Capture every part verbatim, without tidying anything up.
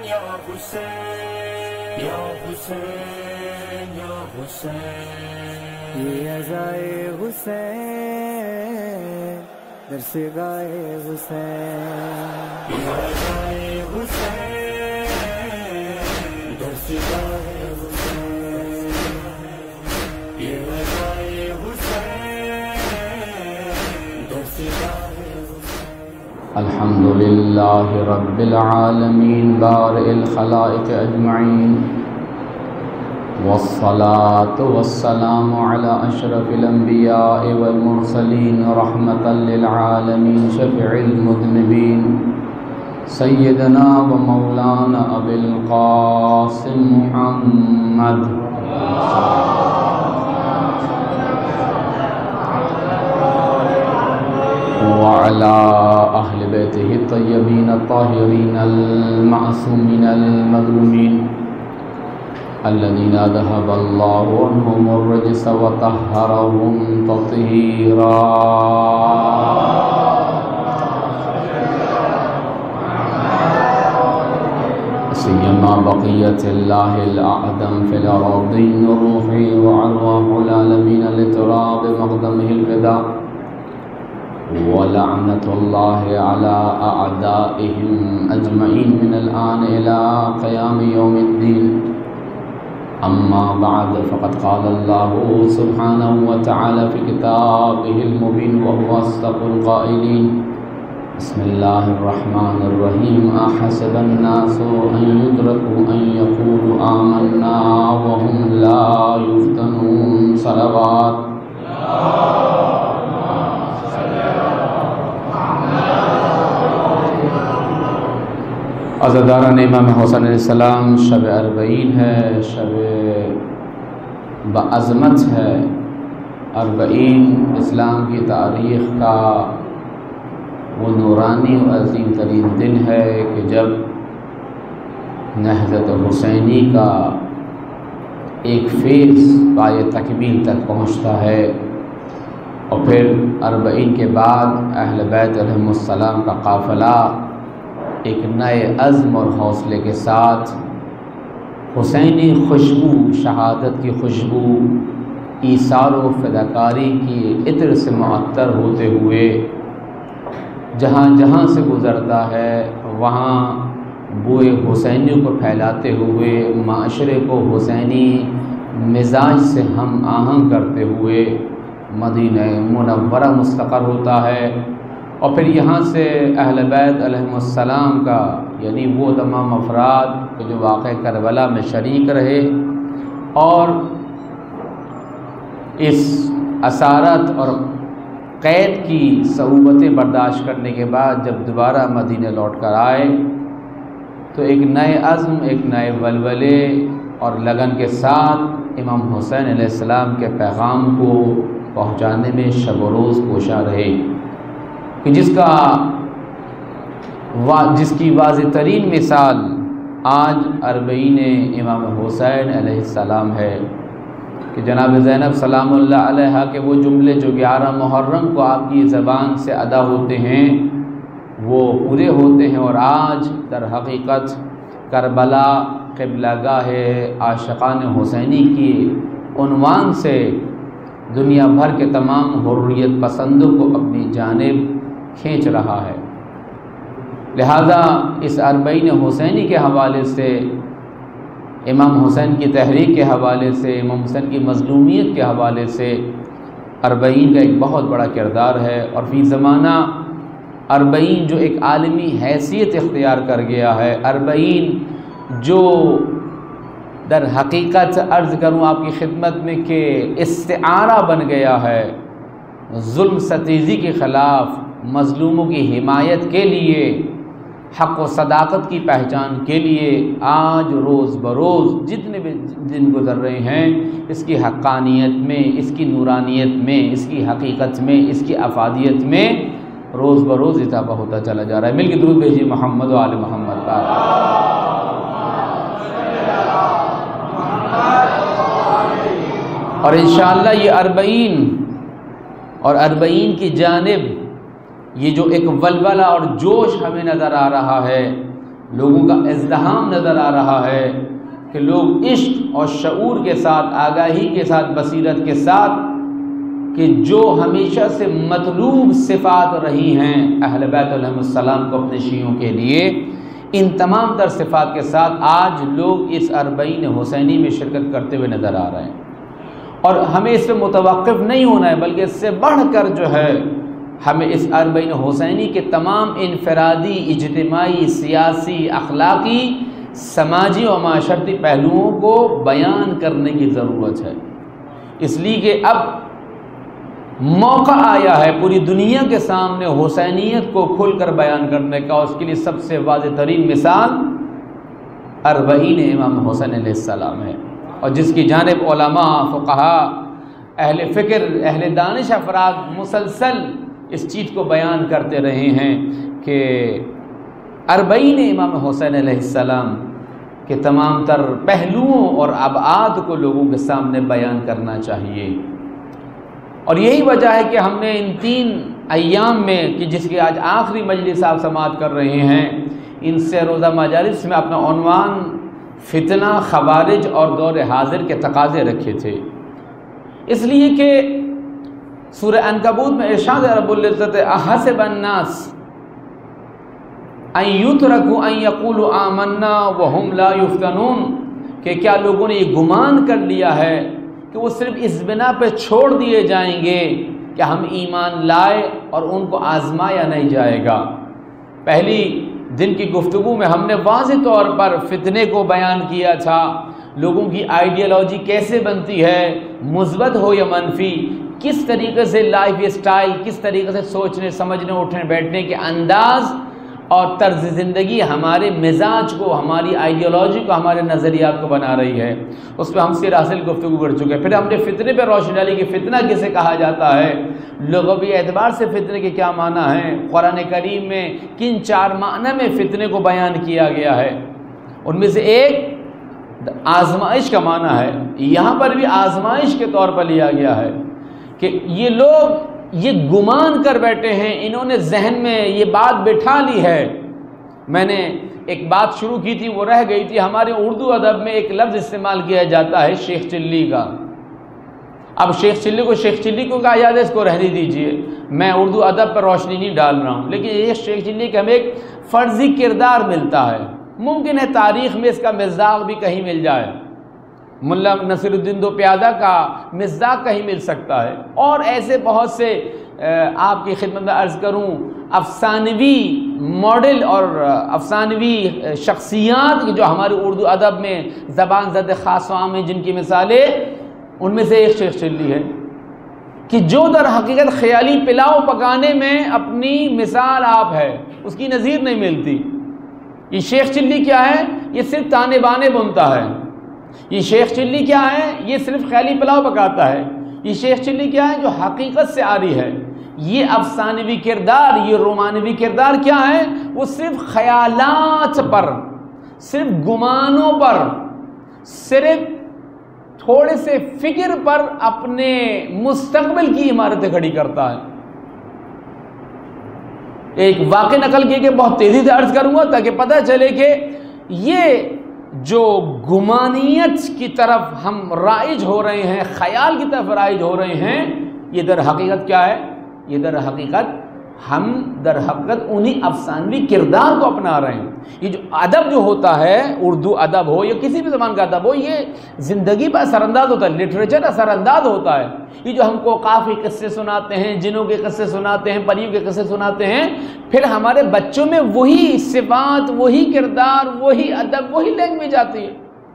یا حسین یا حسین یا حسین، یہ عزائے حسین درس گائے حسین، یہ عزائے حسین درس گائے حسین، یہ عزائے حسین درس گائے حسین۔ الحمد للہ رب العالمین بارئ الخلائق اجمعین، والصلاة والسلام على اشرف الانبیاء والمرسلین رحمتا للعالمین شفیع المذنبین سیدنا و مولانا ابی القاسم محمد وعلى اہل بیتہ الطیبین الطاہرین المعصومین المظلومین الذين ذهب الله عنهم الرجس وطهرهم تطهيرا، سيما بقية الله الأعظم في الأراضين الروح وأرواح العالمين لتراب مقدمه الفداء، ولعنة الله على أعدائهم أجمعين من الآن إلى قيام يوم الدين. اما بعد فقد قال الله سبحانه وتعالى في كتابه المبين وهو اصدق القائلين، بسم الله الرحمن الرحيم، احسب الناس ان يتركوا ان يقولوا آمنا وهم لا يفتنون. صلوات عزاداران امام حسین علیہ السلام، شب اربعین ہے، شب بعظمت ہے۔ اربعین اسلام کی تاریخ کا وہ نورانی و عظیم ترین دن ہے کہ جب نہضت حسینی کا ایک فیض پائے تکمیل تک پہنچتا ہے، اور پھر اربعین کے بعد اہل بیت علیہم السلام کا قافلہ ایک نئے عزم اور حوصلے کے ساتھ حسینی خوشبو، شہادت کی خوشبو، ایثار و فداکاری کی عطر سے معطر ہوتے ہوئے جہاں جہاں سے گزرتا ہے وہاں بوئے حسینی کو پھیلاتے ہوئے معاشرے کو حسینی مزاج سے ہم آہنگ کرتے ہوئے مدینہ منورہ مستقر ہوتا ہے، اور پھر یہاں سے اہل بیت علیہم السلام کا یعنی وہ تمام افراد جو واقع کربلا میں شریک رہے اور اس اسارت اور قید کی صعوبتیں برداشت کرنے کے بعد جب دوبارہ مدینہ لوٹ کر آئے تو ایک نئے عزم، ایک نئے ولولے اور لگن کے ساتھ امام حسین علیہ السلام کے پیغام کو پہنچانے میں شب و روز کوشاں رہے، کہ جس کا جس کی واضح ترین مثال آج اربعین امام حسین علیہ السلام ہے، کہ جناب زینب سلام اللہ علیہا کے وہ جملے جو گیارہ محرم کو آپ کی زبان سے ادا ہوتے ہیں وہ پورے ہوتے ہیں، اور آج در حقیقت کربلا قبلہ گاہ عاشقان حسینی کی عنوان سے دنیا بھر کے تمام حریت پسندوں کو اپنی جانب کھینچ رہا ہے۔ لہذا اس اربعین حسینی کے حوالے سے، امام حسین کی تحریک کے حوالے سے، امام حسین کی مظلومیت کے حوالے سے اربعین کا ایک بہت بڑا کردار ہے، اور فی زمانہ اربعین جو ایک عالمی حیثیت اختیار کر گیا ہے، اربعین جو در حقیقت عرض کروں آپ کی خدمت میں کہ استعارہ بن گیا ہے ظلم ستیزی کے خلاف، مظلوموں کی حمایت کے لیے، حق و صداقت کی پہچان کے لیے آج روز بروز جتنے بھی دن گزر رہے ہیں اس کی حقانیت میں، اس کی نورانیت میں، اس کی حقیقت میں، اس کی افادیت میں روز بروز اضافہ ہوتا چلا جا رہا ہے۔ مل کے درود بھیجیے محمد و آل محمد پر۔ اور انشاءاللہ یہ اربعین اور اربعین کی جانب یہ جو ایک ولولہ اور جوش ہمیں نظر آ رہا ہے لوگوں کا ازدحام نظر آ رہا ہے کہ لوگ عشق اور شعور کے ساتھ، آگاہی کے ساتھ، بصیرت کے ساتھ کہ جو ہمیشہ سے مطلوب صفات رہی ہیں اہل بیت علیہ السلام کو اپنے شیعوں کے لیے، ان تمام تر صفات کے ساتھ آج لوگ اس اربعین حسینی میں شرکت کرتے ہوئے نظر آ رہے ہیں۔ اور ہمیں اس پہ متوقف نہیں ہونا ہے، بلکہ اس سے بڑھ کر جو ہے ہمیں اس اربعین حسینی کے تمام انفرادی، اجتماعی، سیاسی، اخلاقی، سماجی اور معاشرتی پہلوؤں کو بیان کرنے کی ضرورت ہے، اس لیے کہ اب موقع آیا ہے پوری دنیا کے سامنے حسینیت کو کھل کر بیان کرنے کا۔ اس کے لیے سب سے واضح ترین مثال اربعین امام حسین علیہ السلام ہے، اور جس کی جانب علماء، فقہاء، اہل فکر، اہل دانش افراد مسلسل اس چیز کو بیان کرتے رہے ہیں کہ اربعین امام حسین علیہ السلام کے تمام تر پہلوؤں اور ابعاد کو لوگوں کے سامنے بیان کرنا چاہیے۔ اور یہی وجہ ہے کہ ہم نے ان تین ایام میں کہ جس کی آج آخری مجلس آپ سماعت کر رہے ہیں، ان سے روزہ مجالس میں اپنا عنوان فتنہ، خوارج اور دور حاضر کے تقاضے رکھے تھے، اس لیے کہ سورہ عنکبوت میں ارشاد رب العزت احسب الناس ان یترکوا ان یقولوا آمنا وہم لا یفتنون، کہ کیا لوگوں نے یہ گمان کر لیا ہے کہ وہ صرف اس بنا پہ چھوڑ دیے جائیں گے کہ ہم ایمان لائے اور ان کو آزمایا نہیں جائے گا۔ پہلی دن کی گفتگو میں ہم نے واضح طور پر فتنے کو بیان کیا تھا، لوگوں کی آئیڈیالوجی کیسے بنتی ہے، مثبت ہو یا منفی، کس طریقے سے لائف اسٹائل، کس طریقے سے سوچنے سمجھنے اٹھنے بیٹھنے کے انداز اور طرز زندگی ہمارے مزاج کو، ہماری آئیڈیالوجی کو، ہمارے نظریات کو بنا رہی ہے۔ اس پہ ہم سیر حاصل گفتگو کر چکے ہیں۔ پھر ہم نے فتنے پہ روشنی ڈالی کہ فتنہ کسے کہا جاتا ہے، لغوی اعتبار سے فتنے کے کیا معنی ہیں، قرآن کریم میں کن چار معنی میں فتنے کو بیان کیا گیا ہے۔ ان میں سے ایک آزمائش کا معنی ہے، یہاں پر بھی آزمائش کے طور پر لیا گیا ہے کہ یہ لوگ یہ گمان کر بیٹھے ہیں، انہوں نے ذہن میں یہ بات بٹھا لی ہے۔ میں نے ایک بات شروع کی تھی، وہ رہ گئی تھی۔ ہمارے اردو ادب میں ایک لفظ استعمال کیا جاتا ہے شیخ چلی کا۔ اب شیخ چلی کو شیخ چلی کو کہا جاتا ہے، اس کو رہنے دیجئے، میں اردو ادب پر روشنی نہیں ڈال رہا ہوں، لیکن یہ شیخ چلی کا ہمیں ایک فرضی کردار ملتا ہے۔ ممکن ہے تاریخ میں اس کا مصداق بھی کہیں مل جائے، ملا نصیر الدین دو پیادہ کا مصداق کہیں مل سکتا ہے، اور ایسے بہت سے آپ کی خدمت میں عرض کروں افسانوی ماڈل اور افسانوی شخصیات جو ہمارے اردو ادب میں زبان زد خاص و عام ہیں، جن کی مثالیں، ان میں سے ایک شیخ چلی ہے کہ جو در حقیقت خیالی پلاؤ پکانے میں اپنی مثال آپ ہے، اس کی نظیر نہیں ملتی۔ یہ شیخ چلی کیا ہے؟ یہ صرف تانے بانے بنتا ہے۔ یہ شیخ چلی کیا ہے؟ یہ صرف خیالی پلاؤ پکاتا ہے۔ یہ شیخ چلی کیا ہے؟ جو حقیقت سے آری ہے۔ یہ افسانوی کردار، یہ رومانوی کردار کیا ہے؟ وہ صرف خیالات پر، صرف گمانوں پر، صرف تھوڑے سے فکر پر اپنے مستقبل کی عمارتیں کھڑی کرتا ہے۔ ایک واقعہ نقل کیے کہ بہت تیزی سے عرض کروں گا تاکہ پتہ چلے کہ یہ جو گمانیت کی طرف ہم رائج ہو رہے ہیں، خیال کی طرف رائج ہو رہے ہیں، یہ در حقیقت کیا ہے؟ یہ در حقیقت ہم در حقیقت انہی افسانوی کردار کو اپنا رہے ہیں۔ یہ جو ادب جو ہوتا ہے، اردو ادب ہو یا کسی بھی زبان کا ادب ہو، یہ زندگی پر اثر انداز ہوتا ہے، لٹریچر اثر انداز ہوتا ہے۔ یہ جو ہم کو قاف کے قصے سناتے ہیں، جنوں کے قصے سناتے ہیں، پریوں کے قصے سناتے ہیں، پھر ہمارے بچوں میں وہی صفات، وہی کردار، وہی ادب، وہی لینگویج آتی ہے۔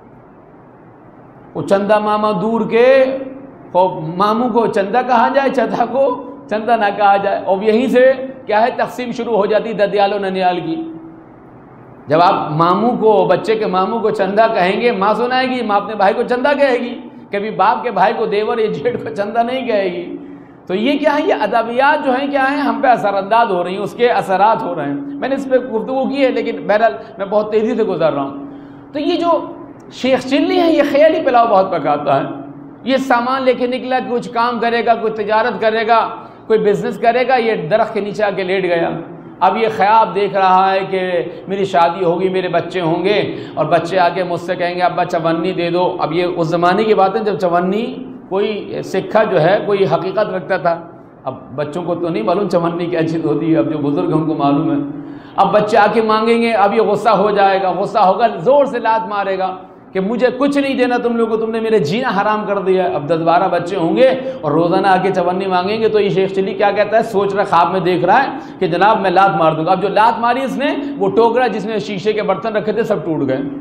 وہ چندہ ماما دور کے، ماموں کو چندہ کہا جائے، چدا کو چندہ نہ کہا جائے، اور یہیں سے کیا ہے تقسیم شروع ہو جاتی ددیال و ننیال کی۔ جب آپ ماموں کو، بچے کے ماموں کو چندہ کہیں گے، ماں سنائے گی، ماں اپنے بھائی کو چندہ کہے گی، کبھی باپ کے بھائی کو دیور یا جیٹھ کو چندہ نہیں کہے گی۔ تو یہ کیا ہے؟ یہ ادبیات جو ہیں کیا ہیں؟ ہم پہ اثر انداز ہو رہی ہیں، اس کے اثرات ہو رہے ہیں۔ میں نے اس پہ گفتگو کی ہے، لیکن بہرحال میں بہت تیزی سے گزر رہا ہوں۔ تو یہ جو شیخ چلی ہے، یہ خیالی پلاؤ بہت پکاتا ہے۔ یہ سامان لے کے نکلا، کچھ کام کرے گا، کوئی تجارت کرے گا، کوئی بزنس کرے گا، یہ درخت کے نیچے آ کے لیٹ گیا، اب یہ خواب دیکھ رہا ہے کہ میری شادی ہوگی، میرے بچے ہوں گے، اور بچے آ کے مجھ سے کہیں گے ابا چونی دے دو۔ اب یہ اس زمانے کی بات ہے جب چونی کوئی سکھا جو ہے کوئی حقیقت رکھتا تھا، اب بچوں کو تو نہیں معلوم چونی کیا چیز ہوتی ہے، اب جو بزرگ ہیں ان کو معلوم ہے۔ اب بچے آ کے مانگیں گے، اب یہ غصہ ہو جائے گا، غصہ ہوگا زور سے لات مارے گا کہ مجھے کچھ نہیں دینا تم لوگوں کو، تم نے میرے جینا حرام کر دیا ہے۔ اب دس بارہ بچے ہوں گے اور روزانہ آ کے چونی مانگیں گے تو یہ شیخ چلی کیا کہتا ہے، سوچ رہا خواب میں دیکھ رہا ہے کہ جناب میں لات مار دوں گا۔ اب جو لات ماری اس نے، وہ ٹوکرا جس میں شیشے کے برتن رکھے تھے سب ٹوٹ گئے،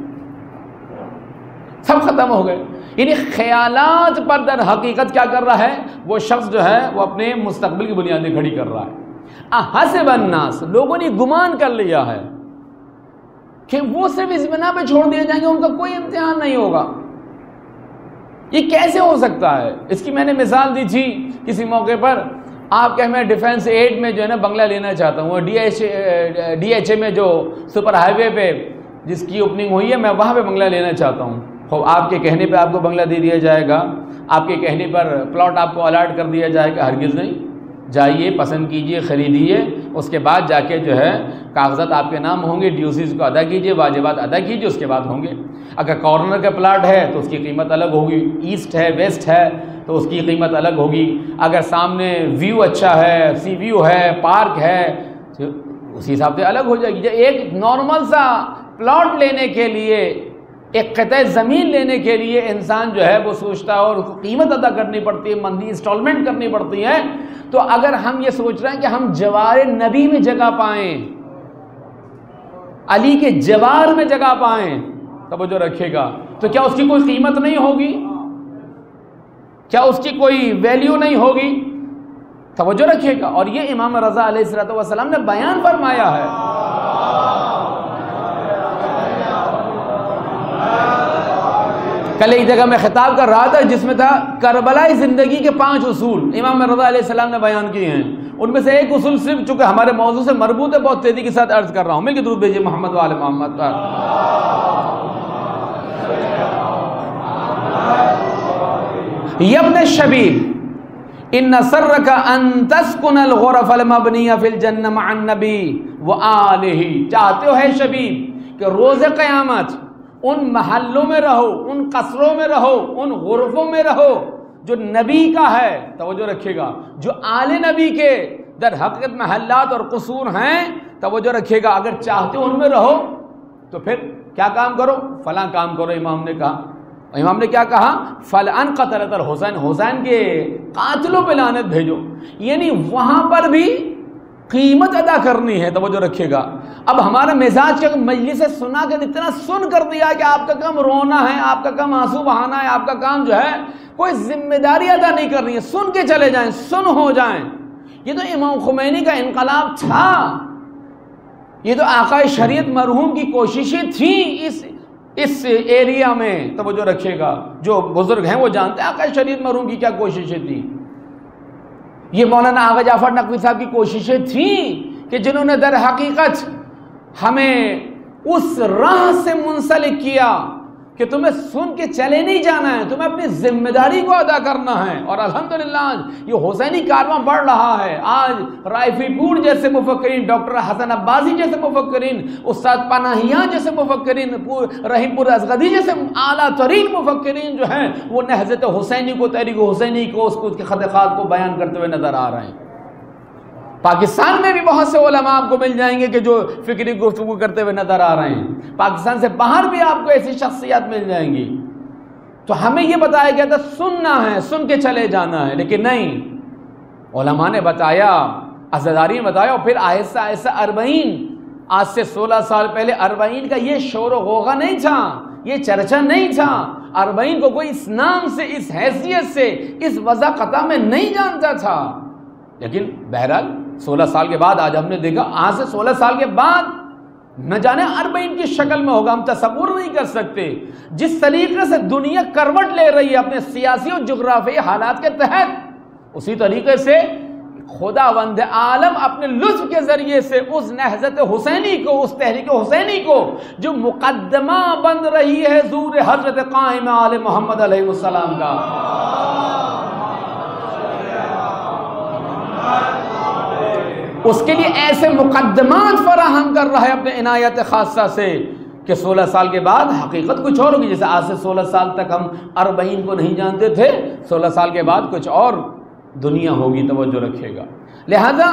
سب ختم ہو گئے۔ یعنی خیالات پر در حقیقت کیا کر رہا ہے وہ شخص جو ہے، وہ اپنے مستقبل کی بنیادیں کھڑی کر رہا ہے۔ احسب الناس، لوگوں نے گمان کر لیا ہے کہ وہ صرف اس بنا پہ چھوڑ دیے جائیں گے، ان کا کوئی امتحان نہیں ہوگا۔ یہ کیسے ہو سکتا ہے؟ اس کی میں نے مثال دی تھی کسی موقع پر، آپ کہ میں ڈیفنس ایڈ میں جو ہے نا بنگلہ لینا چاہتا ہوں، D H D H A میں جو سپر ہائی وے پہ جس کی اوپننگ ہوئی ہے، میں وہاں پہ بنگلہ لینا چاہتا ہوں۔ خوب آپ کے کہنے پہ آپ کو بنگلہ دے دیا جائے گا، آپ کے کہنے پر پلاٹ آپ کو الاٹ کر دیا جائے گا؟ ہرگز نہیں۔ جائیے، پسند کیجئے، خریدیے، اس کے بعد جا کے جو ہے کاغذات آپ کے نام ہوں گے، ڈیوزیز کو ادا کیجئے، واجبات ادا کیجئے، اس کے بعد ہوں گے۔ اگر کارنر کا پلاٹ ہے تو اس کی قیمت الگ ہوگی، ایسٹ ہے، ویسٹ ہے تو اس کی قیمت الگ ہوگی۔ اگر سامنے ویو اچھا ہے، سی ویو ہے، پارک ہے، تو اسی حساب سے الگ ہو جائے گی۔ ایک نارمل سا پلاٹ لینے کے لیے، ایک قطعہ زمین لینے کے لیے انسان جو ہے وہ سوچتا ہے اور اس کو قیمت ادا کرنی پڑتی ہے، مندی انسٹالمنٹ کرنی پڑتی ہے۔ تو اگر ہم یہ سوچ رہے ہیں کہ ہم جوار نبی میں جگہ پائیں، علی کے جوار میں جگہ پائیں، توجہ رکھے گا، تو کیا اس کی کوئی قیمت نہیں ہوگی؟ کیا اس کی کوئی ویلیو نہیں ہوگی؟ توجہ رکھے گا۔ اور یہ امام رضا علیہ الصلوۃ والسلام نے بیان فرمایا ہے۔ کل ایک جگہ میں خطاب کر رہا تھا جس میں تھا کربلائی زندگی کے پانچ اصول امام رضا علیہ السلام نے بیان کیے ہیں، ان میں سے ایک اصول صرف چونکہ ہمارے موضوع سے مربوط ہے بہت تیزی کے ساتھ عرض کر رہا ہوں، مل کے درود بھیجیے محمد وآل محمد پر۔ یبن شبیب ان سرک ان تسکن الغرف المبنیہ فی الجنہ مع النبی وآلہ، چاہتے ہو ہے شبیب کہ روز قیامت ان محلوں میں رہو، ان قصروں میں رہو، ان غرفوں میں رہو جو نبی کا ہے، توجہ رکھے گا، جو آل نبی کے در حقیقت محلات اور قصور ہیں، توجہ رکھے گا۔ اگر چاہتے ہو ان میں رہو تو پھر کیا کام کرو؟ فلاں کام کرو۔ امام نے کہا، امام نے کیا کہا؟ فلان قتلت الحسین، حسین کے قاتلوں پہ لعنت بھیجو، یعنی وہاں پر بھی قیمت ادا کرنی ہے، توجہ رکھے گا۔ اب ہمارا مزاج کیا، مجلس سنا کر اتنا سن کر دیا کہ آپ کا کام رونا ہے، آپ کا کام آنسو بہانا ہے، آپ کا کام جو ہے کوئی ذمہ داری ادا نہیں کرنی ہے، سن کے چلے جائیں، سن ہو جائیں۔ یہ تو امام خمینی کا انقلاب تھا، یہ تو آقا شریعت مرحوم کی کوششیں تھیں اس اس ایریا میں، توجہ رکھے گا۔ جو بزرگ ہیں وہ جانتے ہیں آقا شریعت مرحوم کی کیا کوششیں تھیں۔ یہ مولانا آغا جعفر نقوی صاحب کی کوششیں تھیں کہ جنہوں نے در حقیقت ہمیں اس راہ سے منسلک کیا کہ تمہیں سن کے چلے نہیں جانا ہے، تمہیں اپنی ذمہ داری کو ادا کرنا ہے۔ اور الحمدللہ آج یہ حسینی کارواں بڑھ رہا ہے۔ آج رائفی پور جیسے مفکرین، ڈاکٹر حسن عباسی جیسے مفکرین، استاد پناہیاں جیسے مفکرین، رحیم پور ازغدی جیسے اعلیٰ ترین مفکرین جو ہیں وہ نہضت حسینی کو، تحریک حسینی کو، اس کو، اس کے خطوات کو بیان کرتے ہوئے نظر آ رہے ہیں۔ پاکستان میں بھی بہت سے علماء آپ کو مل جائیں گے کہ جو فکری گفتگو کرتے ہوئے نظر آ رہے ہیں۔ پاکستان سے باہر بھی آپ کو ایسی شخصیات مل جائیں گی۔ تو ہمیں یہ بتایا گیا تھا سننا ہے، سن کے چلے جانا ہے، لیکن نہیں، علماء نے بتایا، عزاداری نے بتایا، اور پھر آہستہ آہستہ اربعین، آج سے سولہ سال پہلے اربعین کا یہ شور و غوغا نہیں تھا، یہ چرچا نہیں تھا۔ اربعین کو کوئی اس نام سے، اس حیثیت سے، اس وضع قطع میں نہیں جانتا تھا۔ لیکن بہرحال سولہ سال کے بعد آج ہم نے دیکھا، آج سے سولہ سال کے بعد نہ جانے اربعین کی شکل میں ہوگا، ہم تصور نہیں کر سکتے۔ جس طریقے سے دنیا کروٹ لے رہی ہے اپنے سیاسی اور جغرافیائی حالات کے تحت، اسی طریقے سے خداوند عالم اپنے لطف کے ذریعے سے اس نہضت حسینی کو، اس تحریک حسینی کو جو مقدمہ بن رہی ہے حضور حضرت قائم آل محمد علیہ السلام کا، اس کے لیے ایسے مقدمات فراہم کر رہا ہے اپنے عنایت خاصہ سے کہ سولہ سال کے بعد حقیقت کچھ اور ہوگی. جیسے آج سے سولہ سال تک ہم اربعین کو نہیں جانتے تھے، سولہ سال کے بعد کچھ اور دنیا ہوگی. توجہ رکھے گا. لہذا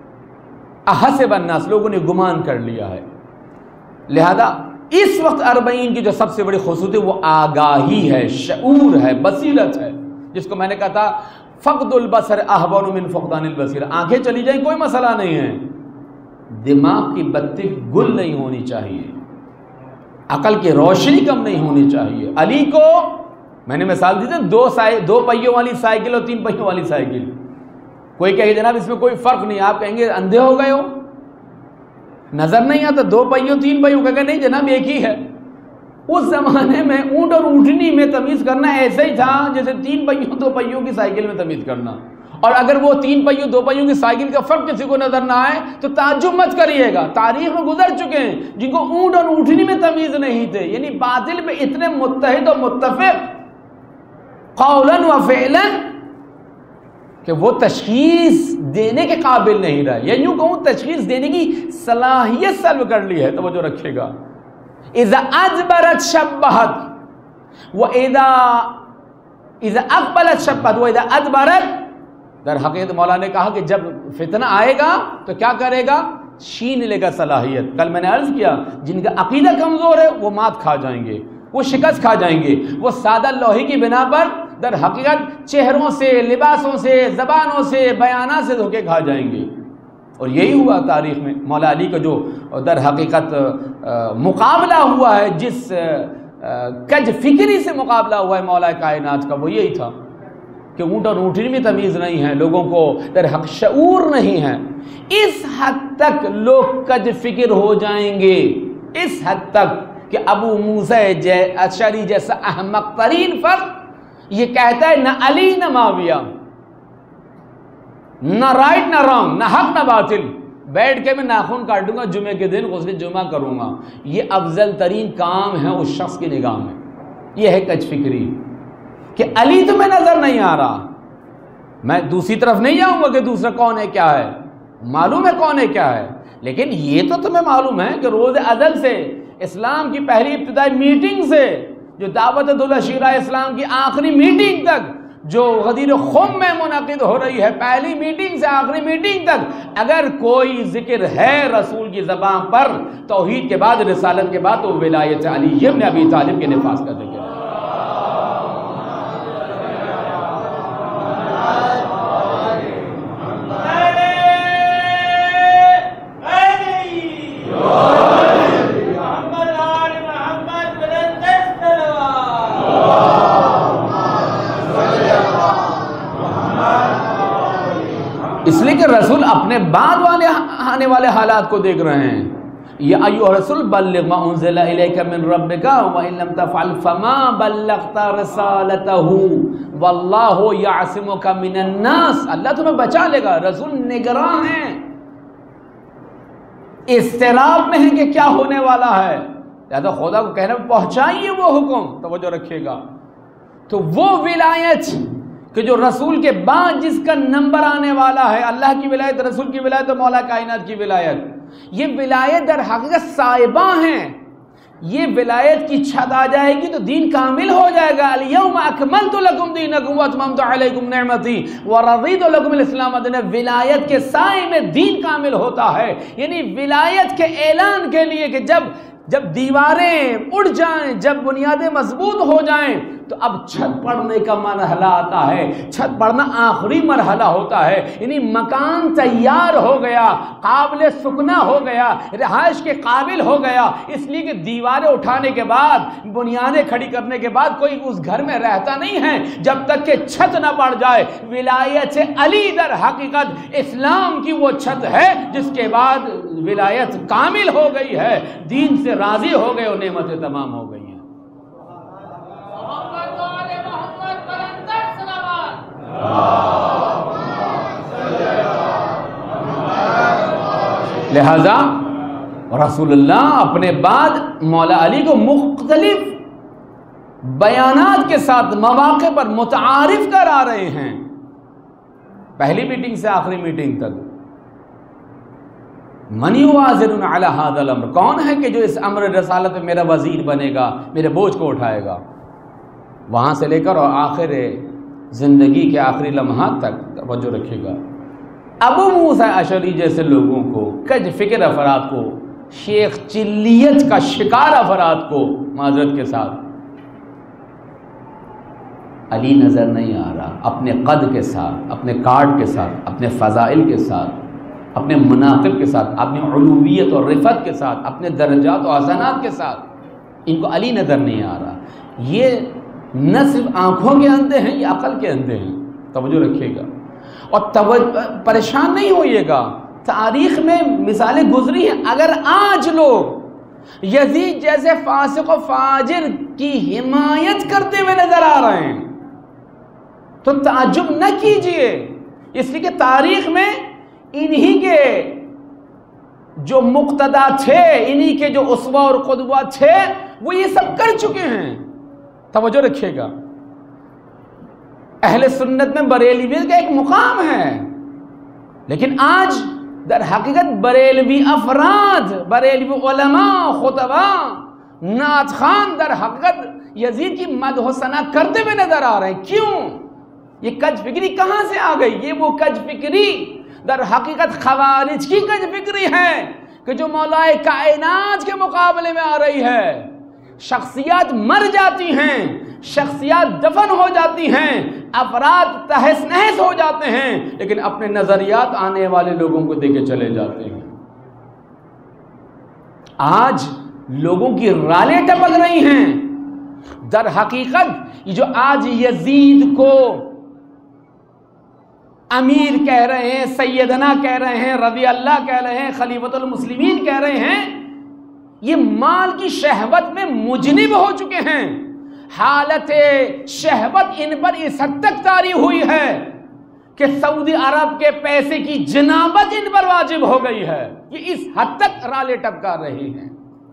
احسب الناس، لوگوں نے گمان کر لیا ہے. لہذا اس وقت اربعین کی جو سب سے بڑی خصوصیت ہے وہ آگاہی ہے، شعور ہے، بصیرت ہے، جس کو میں نے کہا تھا فقد البصر اہون من فقدان البصیر. آنکھیں چلی جائیں کوئی مسئلہ نہیں ہے، دماغ کی بتی گل نہیں ہونی چاہیے، عقل کی روشنی کم نہیں ہونی چاہیے. علی کو میں نے مثال دی تھی، دو سائے دو پہیوں والی سائیکل اور تین پہیوں والی سائیکل. کوئی کہے جناب اس میں کوئی فرق نہیں، آپ کہیں گے اندھے ہو گئے ہو، نظر نہیں آتا دو پہیوں تین پہیوں. کہا کہ نہیں جناب ایک ہی ہے. اس زمانے میں اونٹ اور اونٹنی میں تمیز کرنا ایسا ہی تھا جیسے تین پہیوں دو پہیوں کی سائیکل میں تمیز کرنا. اور اگر وہ تین پہیوں دو پہیوں کی سائیکل کا فرق کسی کو نظر نہ آئے تو تعجب مت کریے گا. تاریخ میں گزر چکے ہیں جن کو اونٹ اور اونٹنی میں تمیز نہیں تھے، یعنی باطل میں اتنے متحد و متفق قولاً و فعلاً کہ وہ تشخیص دینے کے قابل نہیں رہے، یا یوں کہوں تشخیص دینے کی صلاحیت سلب کر لی ہے. توجہ رکھے گا. اذا ادبرت شبہت و اذا اذا اقبلت شبہت و اذا ادبرت. در حقیقت مولا نے کہا کہ جب فتنہ آئے گا تو کیا کرے گا؟ چھین لے گا صلاحیت. کل میں نے عرض کیا جن کا عقیدہ کمزور ہے وہ مات کھا جائیں گے، وہ شکست کھا جائیں گے. وہ سادہ لوہے کی بنا پر در حقیقت چہروں سے، لباسوں سے، زبانوں سے، بیانات سے دھوکے کھا جائیں گے. اور یہی ہوا تاریخ میں. مولا علی کا جو در حقیقت مقابلہ ہوا ہے، جس کج فکری سے مقابلہ ہوا ہے مولا کائنات کا، وہ یہی تھا کہ اونٹ اور اونٹنی میں تمیز نہیں ہے، لوگوں کو در حق شعور نہیں ہے. اس حد تک لوگ کج فکر ہو جائیں گے، اس حد تک کہ ابو موسیٰ اشعری جیسا احمق ترین فرد یہ کہتا ہے نہ علی نہ معاویہ، نہ رائٹ نہ رانگ، نہ حق نہ باطل، بیٹھ کے میں ناخن کاٹوں گا، جمعے کے دن غسل جمعہ کروں گا. یہ افضل ترین کام ہے اس شخص کی نگاہ میں. یہ ہے کج فکری کہ علی تمہیں نظر نہیں آ رہا، میں دوسری طرف نہیں جاؤں گا کہ دوسرا کون ہے کیا ہے، معلوم ہے کون ہے کیا ہے. لیکن یہ تو تمہیں معلوم ہے کہ روز ازل سے، اسلام کی پہلی ابتدائی میٹنگ سے جو دعوت العشیرہ اسلام کی آخری میٹنگ تک جو غدیر خم میں منعقد ہو رہی ہے، پہلی میٹنگ سے آخری میٹنگ تک اگر کوئی ذکر ہے رسول کی زبان پر توحید کے بعد، رسالت کے بعد، تو ولایت علی ابن ابی طالب کے نفاذ کا ذکر ہے. اس لیے کہ رسول اپنے بعد والے آنے والے حالات کو دیکھ رہے ہیں. یا ایھا الرسول بلغ ما انزل الیک من ربک وان لم تفعل فما بلغت رسالته واللہ یعصمک من الناس. اللہ تمہیں بچا لے گا، رسول نگراں ہیں، اضطراب میں ہے کہ کیا ہونے والا ہے. لہذا خدا کو کہنا پہنچائیے وہ حکم. توجہ رکھیے گا. تو وہ ولایت کہ جو رسول کے بعد جس کا نمبر آنے والا ہے، اللہ کی ولایت، رسول کی ولایت اور مولا کائنات کی ولایت، یہ ولایت در حقیقت صائبہ ہیں. یہ ولایت کی چھت آ جائے گی تو دین کامل ہو جائے گا. الیوم اکملت لکم دینکم واتممت علیکم نعمتی ورضیت لکم الاسلام دینا. ولایت کے سائے میں دین کامل ہوتا ہے. یعنی ولایت کے اعلان کے لیے کہ جب جب دیواریں اڑ جائیں، جب بنیادیں مضبوط ہو جائیں تو اب چھت پڑنے کا مرحلہ آتا ہے. چھت پڑنا آخری مرحلہ ہوتا ہے. یعنی مکان تیار ہو گیا، قابل سکنا ہو گیا، رہائش کے قابل ہو گیا. اس لیے کہ دیواریں اٹھانے کے بعد، بنیادیں کھڑی کرنے کے بعد کوئی اس گھر میں رہتا نہیں ہے جب تک کہ چھت نہ پڑ جائے. ولایت علی در حقیقت اسلام کی وہ چھت ہے جس کے بعد ولایت کامل ہو گئی ہے، دین سے راضی ہو گئے اور نعمتیں تمام ہو گئی ہیں. لہذا رسول اللہ اپنے بعد مولا علی کو مختلف بیانات کے ساتھ مواقع پر متعارف کرا رہے ہیں، پہلی میٹنگ سے آخری میٹنگ تک. من یوازن علی ھذا الامر، کون ہے کہ جو اس امر رسالت میں میرا وزیر بنے گا، میرے بوجھ کو اٹھائے گا؟ وہاں سے لے کر اور آخر زندگی کے آخری لمحات تک توجہ رکھے گا۔ ابو موسیٰ اشعری جیسے لوگوں کو، کج فکر افراد کو، شیخ چلیت کا شکار افراد کو معذرت کے ساتھ علی نظر نہیں آ رہا، اپنے قد کے ساتھ، اپنے کارڈ کے ساتھ، اپنے فضائل کے ساتھ، اپنے مناقب کے ساتھ، اپنی علویت اور رفعت کے ساتھ، اپنے درجات و حسنات کے ساتھ ان کو علی نظر نہیں آ رہا۔ یہ نہ صرف آنکھوں کے اندھے ہیں، یہ عقل کے اندھے ہیں، توجہ رکھیے گا۔ اور توجہ پریشان نہیں ہوئیے گا، تاریخ میں مثالیں گزری ہیں۔ اگر آج لوگ یزید جیسے فاسق و فاجر کی حمایت کرتے ہوئے نظر آ رہے ہیں تو تعجب نہ کیجئے، اس لیے کہ تاریخ میں انہی کے جو مقتدا تھے، انہی کے جو اسوہ اور قدوہ تھے، وہ یہ سب کر چکے ہیں۔ توجہ رکھیے گا، اہل سنت میں بریلویت کا ایک مقام ہے، لیکن آج در حقیقت بریلوی افراد، بریلوی علماء، خطباء، نعت خوان در حقیقت یزید کی مدح و ثنا کرتے ہوئے نظر آ رہے ہیں۔ کیوں؟ یہ کج فکری کہاں سے آ گئی؟ یہ وہ کج فکری در حقیقت خوارج کی کج فکری ہے کہ جو مولا کائنات کے مقابلے میں آ رہی ہے۔ شخصیات مر جاتی ہیں، شخصیات دفن ہو جاتی ہیں، افراد تہس نہس ہو جاتے ہیں، لیکن اپنے نظریات آنے والے لوگوں کو دے کے چلے جاتے ہیں۔ آج لوگوں کی رالیں ٹپک رہی ہیں۔ در حقیقت یہ جو آج یزید کو امیر کہہ رہے ہیں، سیدنا کہہ رہے ہیں، رضی اللہ کہہ رہے ہیں، خلیفۃ المسلمین کہہ رہے ہیں، یہ مال کی شہوت میں مجنب ہو چکے ہیں۔ حالت شہوت ان پر اس حد تک طاری ہوئی ہے کہ سعودی عرب کے پیسے کی جنابت ان پر واجب ہو گئی ہے۔ یہ اس حد تک رالے ٹپکا رہے ہیں۔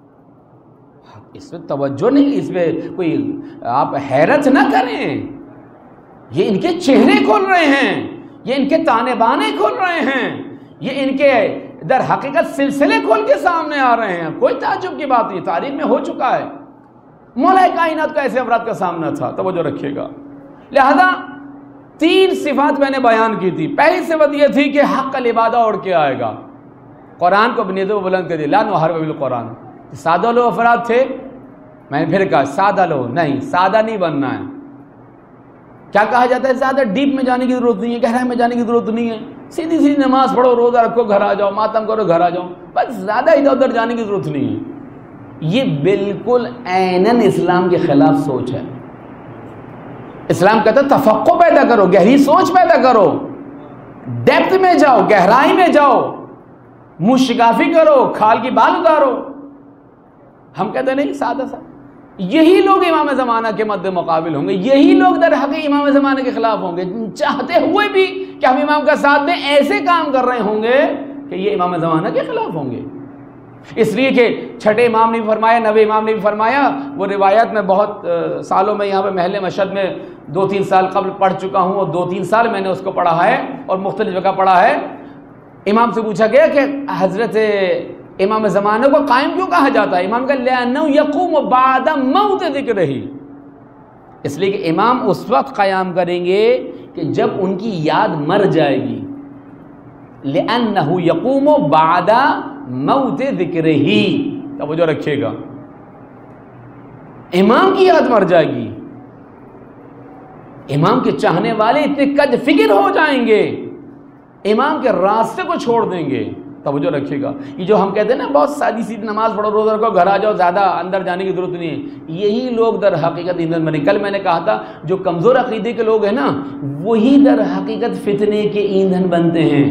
اس پہ توجہ نہیں، اس پہ کوئی آپ حیرت نہ کریں۔ یہ ان کے چہرے کھول رہے ہیں، یہ ان کے تانے بانے کھول رہے ہیں، یہ ان کے در حقیقت سلسلے کھول کے سامنے آ رہے ہیں۔ کوئی تعجب کی بات نہیں، تاریخ میں ہو چکا ہے۔ مولا کائنات کا ایسے افراد کا سامنا تھا، توجہ رکھیے گا۔ لہذا تین صفات میں نے بیان کی تھی۔ پہلی صفت یہ تھی کہ حق العبادہ اڑ کے آئے گا، قرآن کو بنیادوں پر بلند کر دیا، لا نحرف بالقرآن۔ سادہ لو افراد تھے، میں نے پھر کہا سادہ لو نہیں، سادہ نہیں بننا ہے۔ کیا کہا جاتا ہے؟ زیادہ ڈیپ میں جانے کی ضرورت نہیں ہے، گہرائی میں جانے کی ضرورت نہیں ہے، سیدھی سیدھی نماز پڑھو، روزہ رکھو، گھر آ جاؤ، ماتم کرو، گھر آ جاؤ، بس زیادہ ادھر ادھر جانے کی ضرورت نہیں ہے۔ یہ بالکل عیناً اسلام کے خلاف سوچ ہے۔ اسلام کہتا ہے تفقہ پیدا کرو، گہری سوچ پیدا کرو، ڈیپتھ میں جاؤ، گہرائی میں جاؤ، منہ شکافی کرو، کھال کی بال اتارو۔ ہم کہتے نہیں، سادہ سا۔ یہی لوگ امام زمانہ کے مد مقابل ہوں گے، یہی لوگ در حقیقت امام زمانہ کے خلاف ہوں گے، چاہتے ہوئے بھی کہ ہم امام کا ساتھ دیں، ایسے کام کر رہے ہوں گے کہ یہ امام زمانہ کے خلاف ہوں گے۔ اس لیے کہ چھٹے امام نے بھی فرمایا، نوے امام نے بھی فرمایا، وہ روایات میں بہت سالوں میں یہاں پہ محل مشہد میں دو تین سال قبل پڑھ چکا ہوں، اور دو تین سال میں نے اس کو پڑھا ہے اور مختلف جگہ پڑھا ہے۔ امام سے پوچھا گیا کہ حضرت امام زمانہ کو قائم کیوں کہا جاتا ہے؟ امام کا لِأَنَّهُ يَقُومُ بَعْدَ مَوْتِ ذِكْرِهِ، اس لیے کہ امام اس وقت قیام کریں گے کہ جب ان کی یاد مر جائے گی۔ لِأَنَّهُ يَقُومُ بَعْدَ مَوْتِ ذِكْرِهِ، توجہ رکھیے گا، امام کی یاد مر جائے گی، امام کے چاہنے والے اتنے قد فکر ہو جائیں گے، امام کے راستے کو چھوڑ دیں گے۔ توجہ رکھیے گا، یہ جو ہم کہتے ہیں نا بہت سادی سیدھی نماز پڑھو، روزہ رکھو، گھر آ جاؤ، زیادہ اندر جانے کی ضرورت نہیں ہے، یہی لوگ در حقیقت ایندھن بنے۔ کل میں نے کہا تھا جو کمزور عقیدے کے لوگ ہیں نا، وہی در حقیقت فتنے کے ایندھن بنتے ہیں۔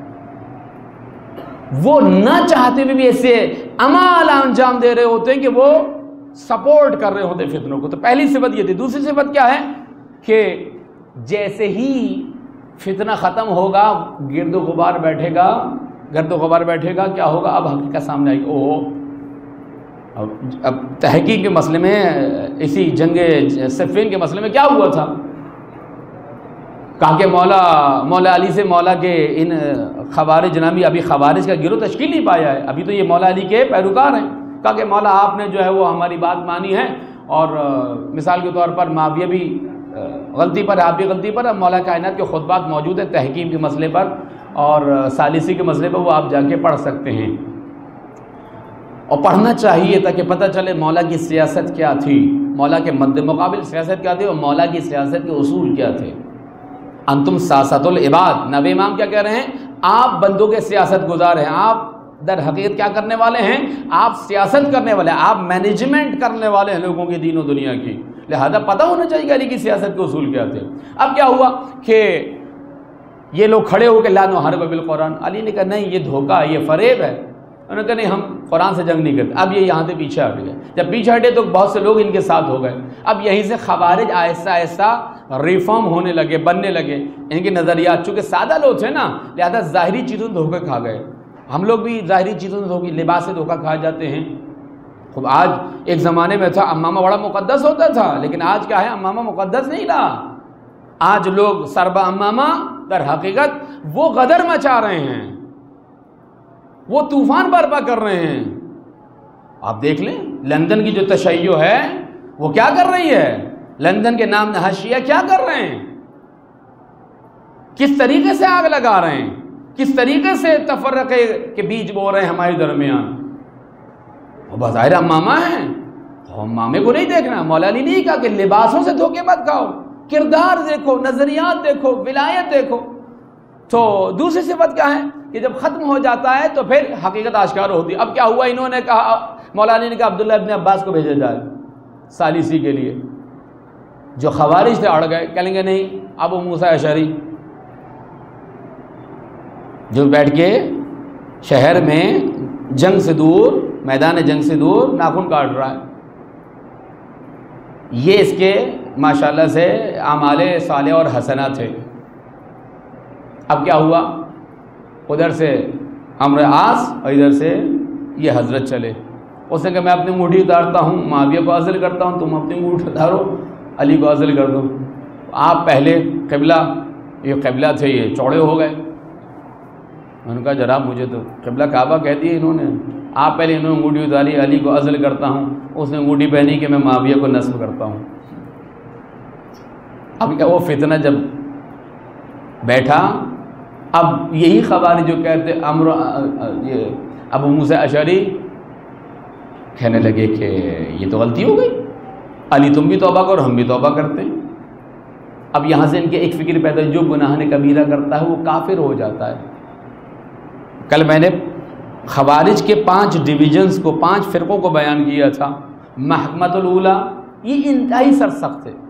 وہ نہ چاہتے ہوئے بھی ایسے اعمال انجام دے رہے ہوتے ہیں کہ وہ سپورٹ کر رہے ہوتے فتنوں کو۔ تو پہلی صفت یہ تھی۔ دوسری صفت کیا ہے کہ جیسے ہی فتنہ ختم ہوگا، گرد و غبار بیٹھے گا، گرد و غبار بیٹھے گا، کیا ہوگا؟ اب حقیقت سامنے آئے گی۔ اوہ اب اب تحقیق کے مسئلے میں، اسی جنگ صفین کے مسئلے میں کیا ہوا تھا؟ کہا کہ مولا مولا علی سے مولا کے ان خوارج نامی ابھی خوارج کا گروہ تشکیل نہیں پایا ہے، ابھی تو یہ مولا علی کے پیروکار ہیں۔ کہا کہ مولا آپ نے جو ہے وہ ہماری بات مانی ہے، اور مثال کے طور پر معاویہ بھی غلطی پر ہے، آپ بھی غلطی پر ہے، مولا کائنات کے خطبات موجود ہیں تحکیم کے مسئلے پر اور ثالثی کے مسئلے پر، وہ آپ جا کے پڑھ سکتے ہیں، اور پڑھنا چاہیے تاکہ پتہ چلے مولا کی سیاست کیا تھی، مولا کے مد مقابل سیاست کیا تھی، اور مولا کی سیاست کے اصول کیا تھے۔ انتم سیاست العباد، نبی امام کیا کہہ رہے ہیں؟ آپ بندوں کے سیاست گزار ہیں، آپ در حقیقت کیا کرنے والے ہیں؟ آپ سیاست کرنے والے ہیں، آپ مینجمنٹ کرنے والے ہیں لوگوں کی دین و دنیا کی، لہذا پتہ ہونا چاہیے کہ علی کی سیاست کے اصول کیا تھے۔ اب کیا ہوا کہ یہ لوگ کھڑے ہو کے لا نحارب بالقرآن، علی نے کہا نہیں، یہ دھوکہ، یہ فریب ہے، انہوں نے کہا نہیں، ہم قرآن سے جنگ نہیں کرتے۔ اب یہ یہاں سے پیچھے ہٹ گئے، جب پیچھے ہٹے تو بہت سے لوگ ان کے ساتھ ہو گئے، اب یہیں سے خوارج آہستہ آہستہ ریفارم ہونے لگے، بننے لگے، ان کے نظریات چونکہ سادہ لوگ تھے نا، لہذا ظاہری چیزوں سے دھوکے کھا گئے۔ ہم لوگ بھی ظاہری چیزوں سے دھوکے، لباس سے دھوکہ کھا جاتے ہیں۔ خب آج ایک زمانے میں تھا امامہ بڑا مقدس ہوتا تھا، لیکن آج کیا ہے؟ امامہ مقدس نہیں رہا، آج لوگ سربا امامہ در حقیقت وہ غدر مچا رہے ہیں، وہ طوفان برپا کر رہے ہیں۔ آپ دیکھ لیں لندن کی جو تشیع ہے وہ کیا کر رہی ہے، لندن کے نام نہشیہ کیا کر رہے ہیں، کس طریقے سے آگ لگا رہے ہیں، کس طریقے سے تفرقے کے بیج بو رہے ہیں ہمارے درمیان۔ وہ بظاہر امامہ ہیں، امامے کو نہیں دیکھنا۔ مولا علی نہیں کہا کہ لباسوں سے دھوکے مت کھاؤ، کردار دیکھو، نظریات دیکھو، ولایت دیکھو۔ تو دوسری صفت کیا ہے کہ جب ختم ہو جاتا ہے تو پھر حقیقت آشکار ہوتی ہے۔ اب کیا ہوا، انہوں نے کہا، مولا علی نے کہا عبداللہ ابن عباس کو بھیجا جائے ثالثی کے لیے۔ جو خوارج تھے اڑ گئے، کہیں گے نہیں، ابو موسیٰ اشعری جو بیٹھ کے شہر میں جنگ سے دور، میدان جنگ سے دور ناخن کاٹ رہا ہے، یہ اس کے ماشاءاللہ سے اعمال صالح اور حسنہ تھے۔ اب کیا ہوا، ادھر سے عمرو عاص اور ادھر سے یہ حضرت چلے، اس نے کہا میں اپنی انگوٹھی اتارتا ہوں، معاویہ کو عزل کرتا ہوں، تم اپنی انگوٹھی اتارو، علی کو عزل کر دو۔ آپ پہلے قبلہ، یہ قبلہ تھے، یہ چوڑے ہو گئے۔ میں نے کہا جناب مجھے تو قبلہ کعبہ کہہ دیا انہوں نے، آپ پہلے انہوں نے انگوٹھی اتاری، علی کو عزل کرتا ہوں، اس نے انگوٹھی پہنی کہ میں معاویہ کو نصب کرتا ہوں۔ اب کیا وہ فتنہ جب بیٹھا، اب یہی خوارج جو کہتے عمرو یہ ابو موسیٰ اشعری کہنے لگے کہ یہ تو غلطی ہو گئی، علی تم بھی توبہ کرو، ہم بھی توبہ کرتے ہیں۔ اب یہاں سے ان کے ایک فکر پیدا، جو گناہ کبیرہ کرتا ہے وہ کافر ہو جاتا ہے۔ کل میں نے خوارج کے پانچ ڈویژنز کو، پانچ فرقوں کو بیان کیا تھا۔ محکمۃ الاولیٰ، یہ انتہائی سرسخت ہے،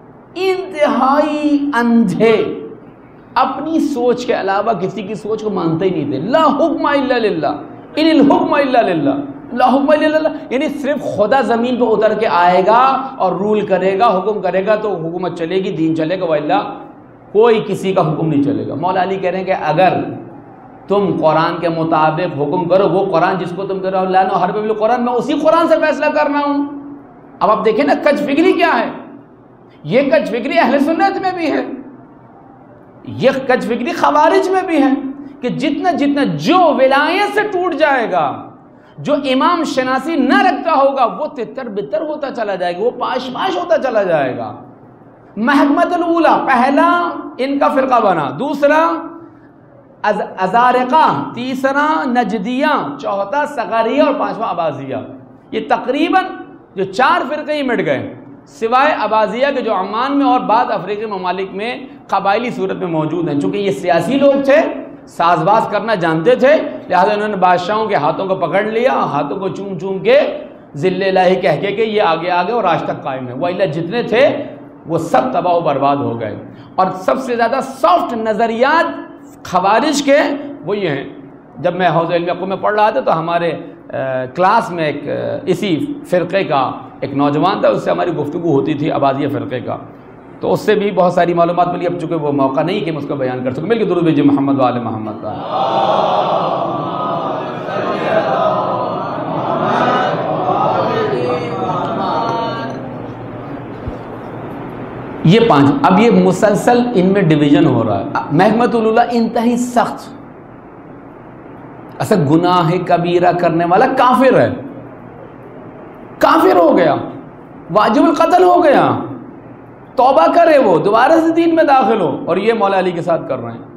انتہائی اندھے، اپنی سوچ کے علاوہ کسی کی سوچ کو مانتے ہی نہیں تھے۔ لا حکم الا للہ، ان الحکم الا للہ، لا حکم الا للہ، یعنی صرف خدا زمین پہ اتر کے آئے گا اور رول کرے گا، حکم کرے گا تو حکومت چلے گی، دین چلے گا، والا کوئی کسی کا حکم نہیں چلے گا۔ مولا علی کہہ رہے ہیں کہ اگر تم قرآن کے مطابق حکم کرو، وہ قرآن جس کو تم کر رہے ہو، لا نحارب بالقرآن، میں اسی قرآن سے فیصلہ کر رہا ہوں۔ اب آپ دیکھیں نا کج فکری کیا ہے، یہ کج فکری اہل سنت میں بھی ہے، یہ کج فکری خوارج میں بھی ہے، کہ جتنا جتنا جو ولایت سے ٹوٹ جائے گا، جو امام شناسی نہ رکھتا ہوگا، وہ تتر بتر ہوتا چلا جائے گا، وہ پاش پاش ہوتا چلا جائے گا۔ محکمۃ الاولیٰ پہلا ان کا فرقہ بنا، دوسرا ازارقہ، تیسرا نجدیہ، چوتھا صغاریہ اور پانچواں عباسیہ۔ یہ تقریباً جو چار فرقے ہی مٹ گئے، سوائے عباسیہ کے جو عمان میں اور بعض افریقی ممالک میں قبائلی صورت میں موجود ہیں۔ چونکہ یہ سیاسی لوگ تھے، ساز باز کرنا جانتے تھے، لہذا انہوں نے بادشاہوں کے ہاتھوں کو پکڑ لیا، ہاتھوں کو چوم چوم کے ذل الہی کہہ کے کہ یہ آگے آگے اور آج تک قائم ہے، وإلا جتنے تھے وہ سب تباہ و برباد ہو گئے۔ اور سب سے زیادہ سافٹ نظریات خوارج کے وہ یہ ہیں۔ جب میں حوض علم یعقوب میں پڑھ رہا تھا تو ہمارے کلاس میں ایک اسی فرقے کا ایک نوجوان تھا، اس سے ہماری گفتگو ہوتی تھی عباسیہ فرقے کا، تو اس سے بھی بہت ساری معلومات ملی۔ اب چونکہ وہ موقع نہیں کہ میں اس کو بیان کر سکوں، مل کے درود بھیجیے محمد و آل محمد کا۔ یہ پانچ. اب یہ مسلسل ان میں ڈویژن ہو رہا ہے. محمد اللہ انتہائی سخت، اصل گناہ کبیرہ کرنے والا کافر ہے، کافر ہو گیا، واجب القتل ہو گیا، توبہ کرے وہ، دوبارہ سے دین میں داخل ہو، اور یہ مولا علی کے ساتھ کر رہے ہیں.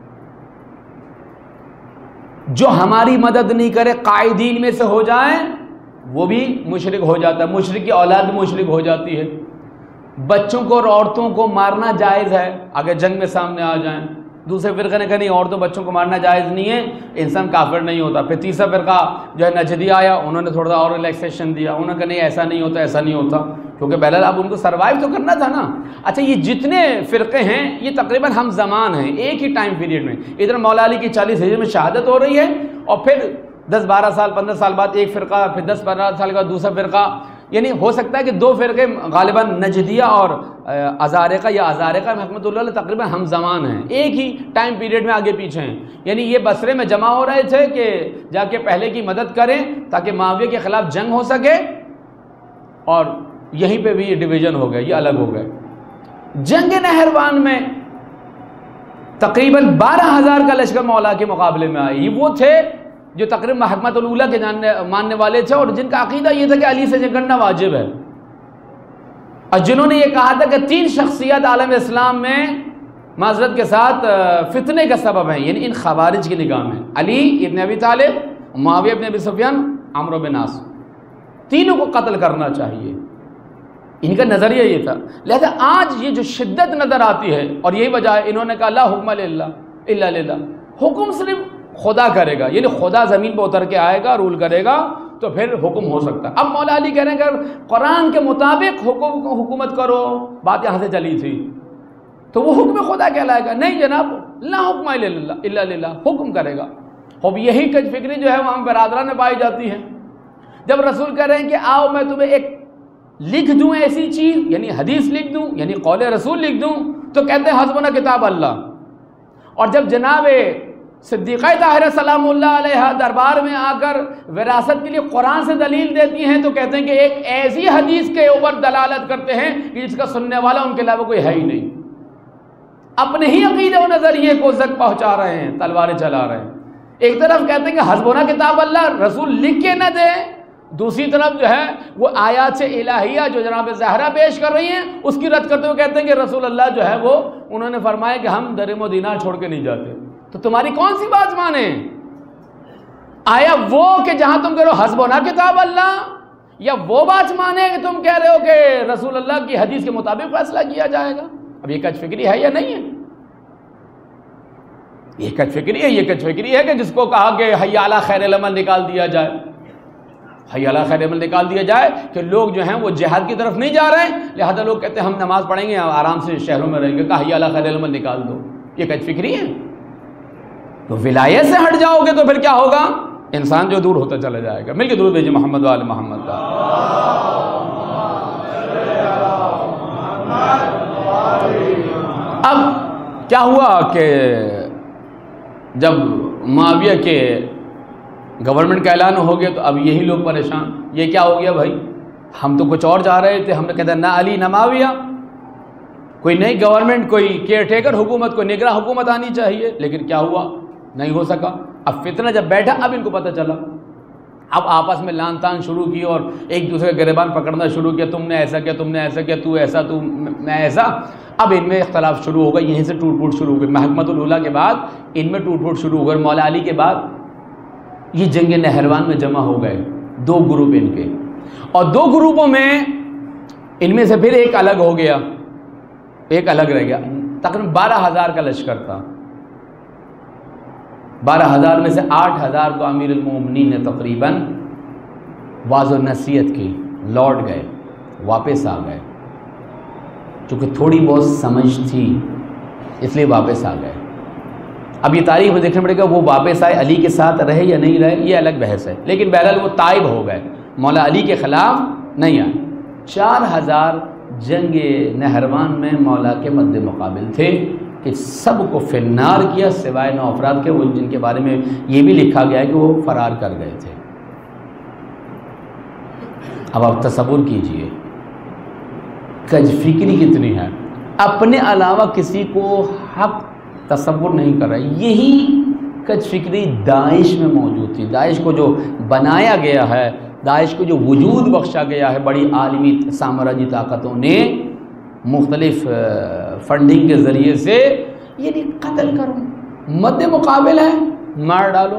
جو ہماری مدد نہیں کرے قائدین میں سے ہو جائیں وہ بھی مشرک ہو جاتا ہے، مشرک کی اولاد بھی مشرک ہو جاتی ہے. بچوں کو اور عورتوں کو مارنا جائز ہے اگر جنگ میں سامنے آ جائیں. دوسرے فرقے نے کہا نہیں عورتوں بچوں کو مارنا جائز نہیں ہے، انسان کافر نہیں ہوتا. پھر تیسرا فرقہ جو ہے نجدی آیا، انہوں نے تھوڑا سا اور ریلیکسیشن دیا، انہوں نے کہا نہیں ایسا نہیں ہوتا، ایسا نہیں ہوتا، کیونکہ بہرحال اب ان کو سروائیو تو کرنا تھا نا. اچھا یہ جتنے فرقے ہیں یہ تقریباً ہم زمان ہیں، ایک ہی ٹائم پیریڈ میں. ادھر مولا علی کی چالیس ہجری میں شہادت ہو رہی ہے، اور پھر دس بارہ سال پندرہ سال بعد ایک فرقہ، پھر دس پندرہ سال کے بعد دوسرا فرقہ. یعنی ہو سکتا ہے کہ دو فرقے غالباً نجدیہ اور ازارقہ یا ازارقہ رحمۃ اللہ علیہ تقریباً ہم زمان ہیں، ایک ہی ٹائم پیریڈ میں آگے پیچھے ہیں. یعنی یہ بصرے میں جمع ہو رہے تھے کہ جا کے پہلے کی مدد کریں تاکہ معاویہ کے خلاف جنگ ہو سکے، اور یہیں پہ بھی یہ ڈویژن ہو گئے، یہ الگ ہو گئے. جنگ نہروان میں تقریباً بارہ ہزار کا لشکر مولا کے مقابلے میں آئی. یہ وہ تھے جو تقریباً محکمۃ الاولیٰ کے جاننے ماننے والے تھے، اور جن کا عقیدہ یہ تھا کہ علی سے جنگ کرنا واجب ہے، اور جنہوں نے یہ کہا تھا کہ تین شخصیت عالم اسلام میں معذرت کے ساتھ فتنے کا سبب ہیں، یعنی ان خوارج کی نگاہ میں علی ابن ابی طالب، معاویہ ابن ابی سفیان، عمرو بن عاص، تینوں کو قتل کرنا چاہیے. ان کا نظریہ یہ تھا. لہذا آج یہ جو شدت نظر آتی ہے، اور یہی وجہ ہے انہوں نے کہا لا حکم الا الا للہ، حکم صرف خدا کرے گا، یعنی خدا زمین پہ اتر کے آئے گا، رول کرے گا تو پھر حکم ہو سکتا ہے. اب مولا علی کہہ رہے ہیں کہ قرآن کے مطابق حکم کو حکومت کرو، بات یہاں سے چلی تھی، تو وہ حکم خدا کہلائے گا. نہیں جناب، لا حکم الا للہ، حکم کرے گا. اب یہی کج فکری جو ہے وہ ہم برادران میں پائی جاتی ہے. جب رسول کہہ رہے ہیں کہ آؤ میں تمہیں ایک لکھ دوں ایسی چیز، یعنی حدیث لکھ دوں، یعنی قول رسول لکھ دوں، تو کہتے ہیں حسبنا کتاب اللہ. اور جب جناب صدیقہ طاہرہ سلام اللہ علیہ دربار میں آ کر وراثت کے لیے قرآن سے دلیل دیتی ہیں، تو کہتے ہیں کہ ایک ایسی حدیث کے اوپر دلالت کرتے ہیں کہ جس کا سننے والا ان کے علاوہ کوئی ہے ہی نہیں. اپنے ہی عقیدے و نظریے کو زک پہنچا رہے ہیں، تلواریں چلا رہے ہیں. ایک طرف کہتے ہیں کہ حسبنا کتاب اللہ، رسول لکھ کے نہ دے، دوسری طرف جو ہے وہ آیات سے الہیہ جو جناب زہرا پیش کر رہی ہیں اس کی رد کرتے ہوئے کہتے ہیں کہ رسول اللہ جو ہے وہ انہوں نے فرمایا کہ ہم درہم و دینار چھوڑ کے نہیں جاتے. تو تمہاری کون سی بات مانیں؟ آیا وہ کہ جہاں تم کہہ رہے ہو حسبنا کتاب اللہ، یا وہ بات مانیں کہ تم کہہ رہے ہو کہ رسول اللہ کی حدیث کے مطابق فیصلہ کیا جائے گا؟ اب یہ کج فکری ہے یا نہیں ہے؟ یہ کج فکری ہے. یہ کج فکری ہے کہ جس کو کہا کہ حی علی خیر العمل نکال دیا جائے، حی علی خیر العمل نکال دیا جائے کہ لوگ جو ہیں وہ جہاد کی طرف نہیں جا رہے ہیں، لہذا لوگ کہتے ہیں ہم نماز پڑھیں گے آرام سے شہروں میں رہیں گے، کہ حی علی خیر العمل نکال دو. یہ کج فکری ہے. تو ولایت سے ہٹ جاؤ گے تو پھر کیا ہوگا؟ انسان جو دور ہوتا چلا جائے گا. مل کے درود بھیجیے محمد و آل محمد کا. اب کیا ہوا کہ جب معاویہ کے گورنمنٹ کا اعلان ہو گیا تو اب یہی لوگ پریشان. یہ کیا ہو گیا بھائی؟ ہم تو کچھ اور چاہ رہے تھے، ہم نے کہتے ہیں نہ علی نہ معاویہ، کوئی نئی گورنمنٹ، کوئی کیئر ٹیکر حکومت، کوئی نگراں حکومت آنی چاہیے. لیکن کیا ہوا؟ نہیں ہو سکا. اب فتنہ جب بیٹھا اب ان کو پتہ چلا، اب آپس میں لان تان شروع کی اور ایک دوسرے کے گریبان پکڑنا شروع کیا. تم نے ایسا کیا، تم نے ایسا کیا، تو ایسا، تو میں ایسا. اب ان میں اختلاف شروع ہو گئے، یہیں سے ٹوٹ پھوٹ شروع ہو گئی. محکمۃ الاولیٰ کے بعد ان میں ٹوٹ پھوٹ شروع ہو گئی. مولا علی کے بعد یہ جنگ نہروان میں جمع ہو گئے دو گروپ ان کے، اور دو گروپوں میں ان میں سے پھر ایک الگ ہو گیا، ایک الگ رہ گیا. تقریباً بارہ ہزار کا لشکر تھا. بارہ ہزار میں سے آٹھ ہزار کو امیر المومنین نے تقریباً واض و نصیحت کی، لوٹ گئے، واپس آ گئے. چونکہ تھوڑی بہت سمجھ تھی اس لیے واپس آ گئے. اب یہ تاریخ میں دیکھنا پڑے گا وہ واپس آئے، علی کے ساتھ رہے یا نہیں رہے، یہ الگ بحث ہے. لیکن بہرحال وہ تائب ہو گئے، مولا علی کے خلاف نہیں آئے. چار ہزار جنگ نہروان میں مولا کے مد مقابل تھے کہ سب کو فنار کیا سوائے نو افراد کے، وہ جن کے بارے میں یہ بھی لکھا گیا ہے کہ وہ فرار کر گئے تھے. اب آپ تصور کیجئے کج فکری کتنی ہے. اپنے علاوہ کسی کو حق تصور نہیں کر رہا. یہی کج فکری داعش میں موجود تھی. داعش کو جو بنایا گیا ہے، داعش کو جو وجود بخشا گیا ہے بڑی عالمی سامراجی طاقتوں نے مختلف فنڈنگ کے ذریعے سے، یعنی قتل کرو، مد مقابل ہے مار ڈالو،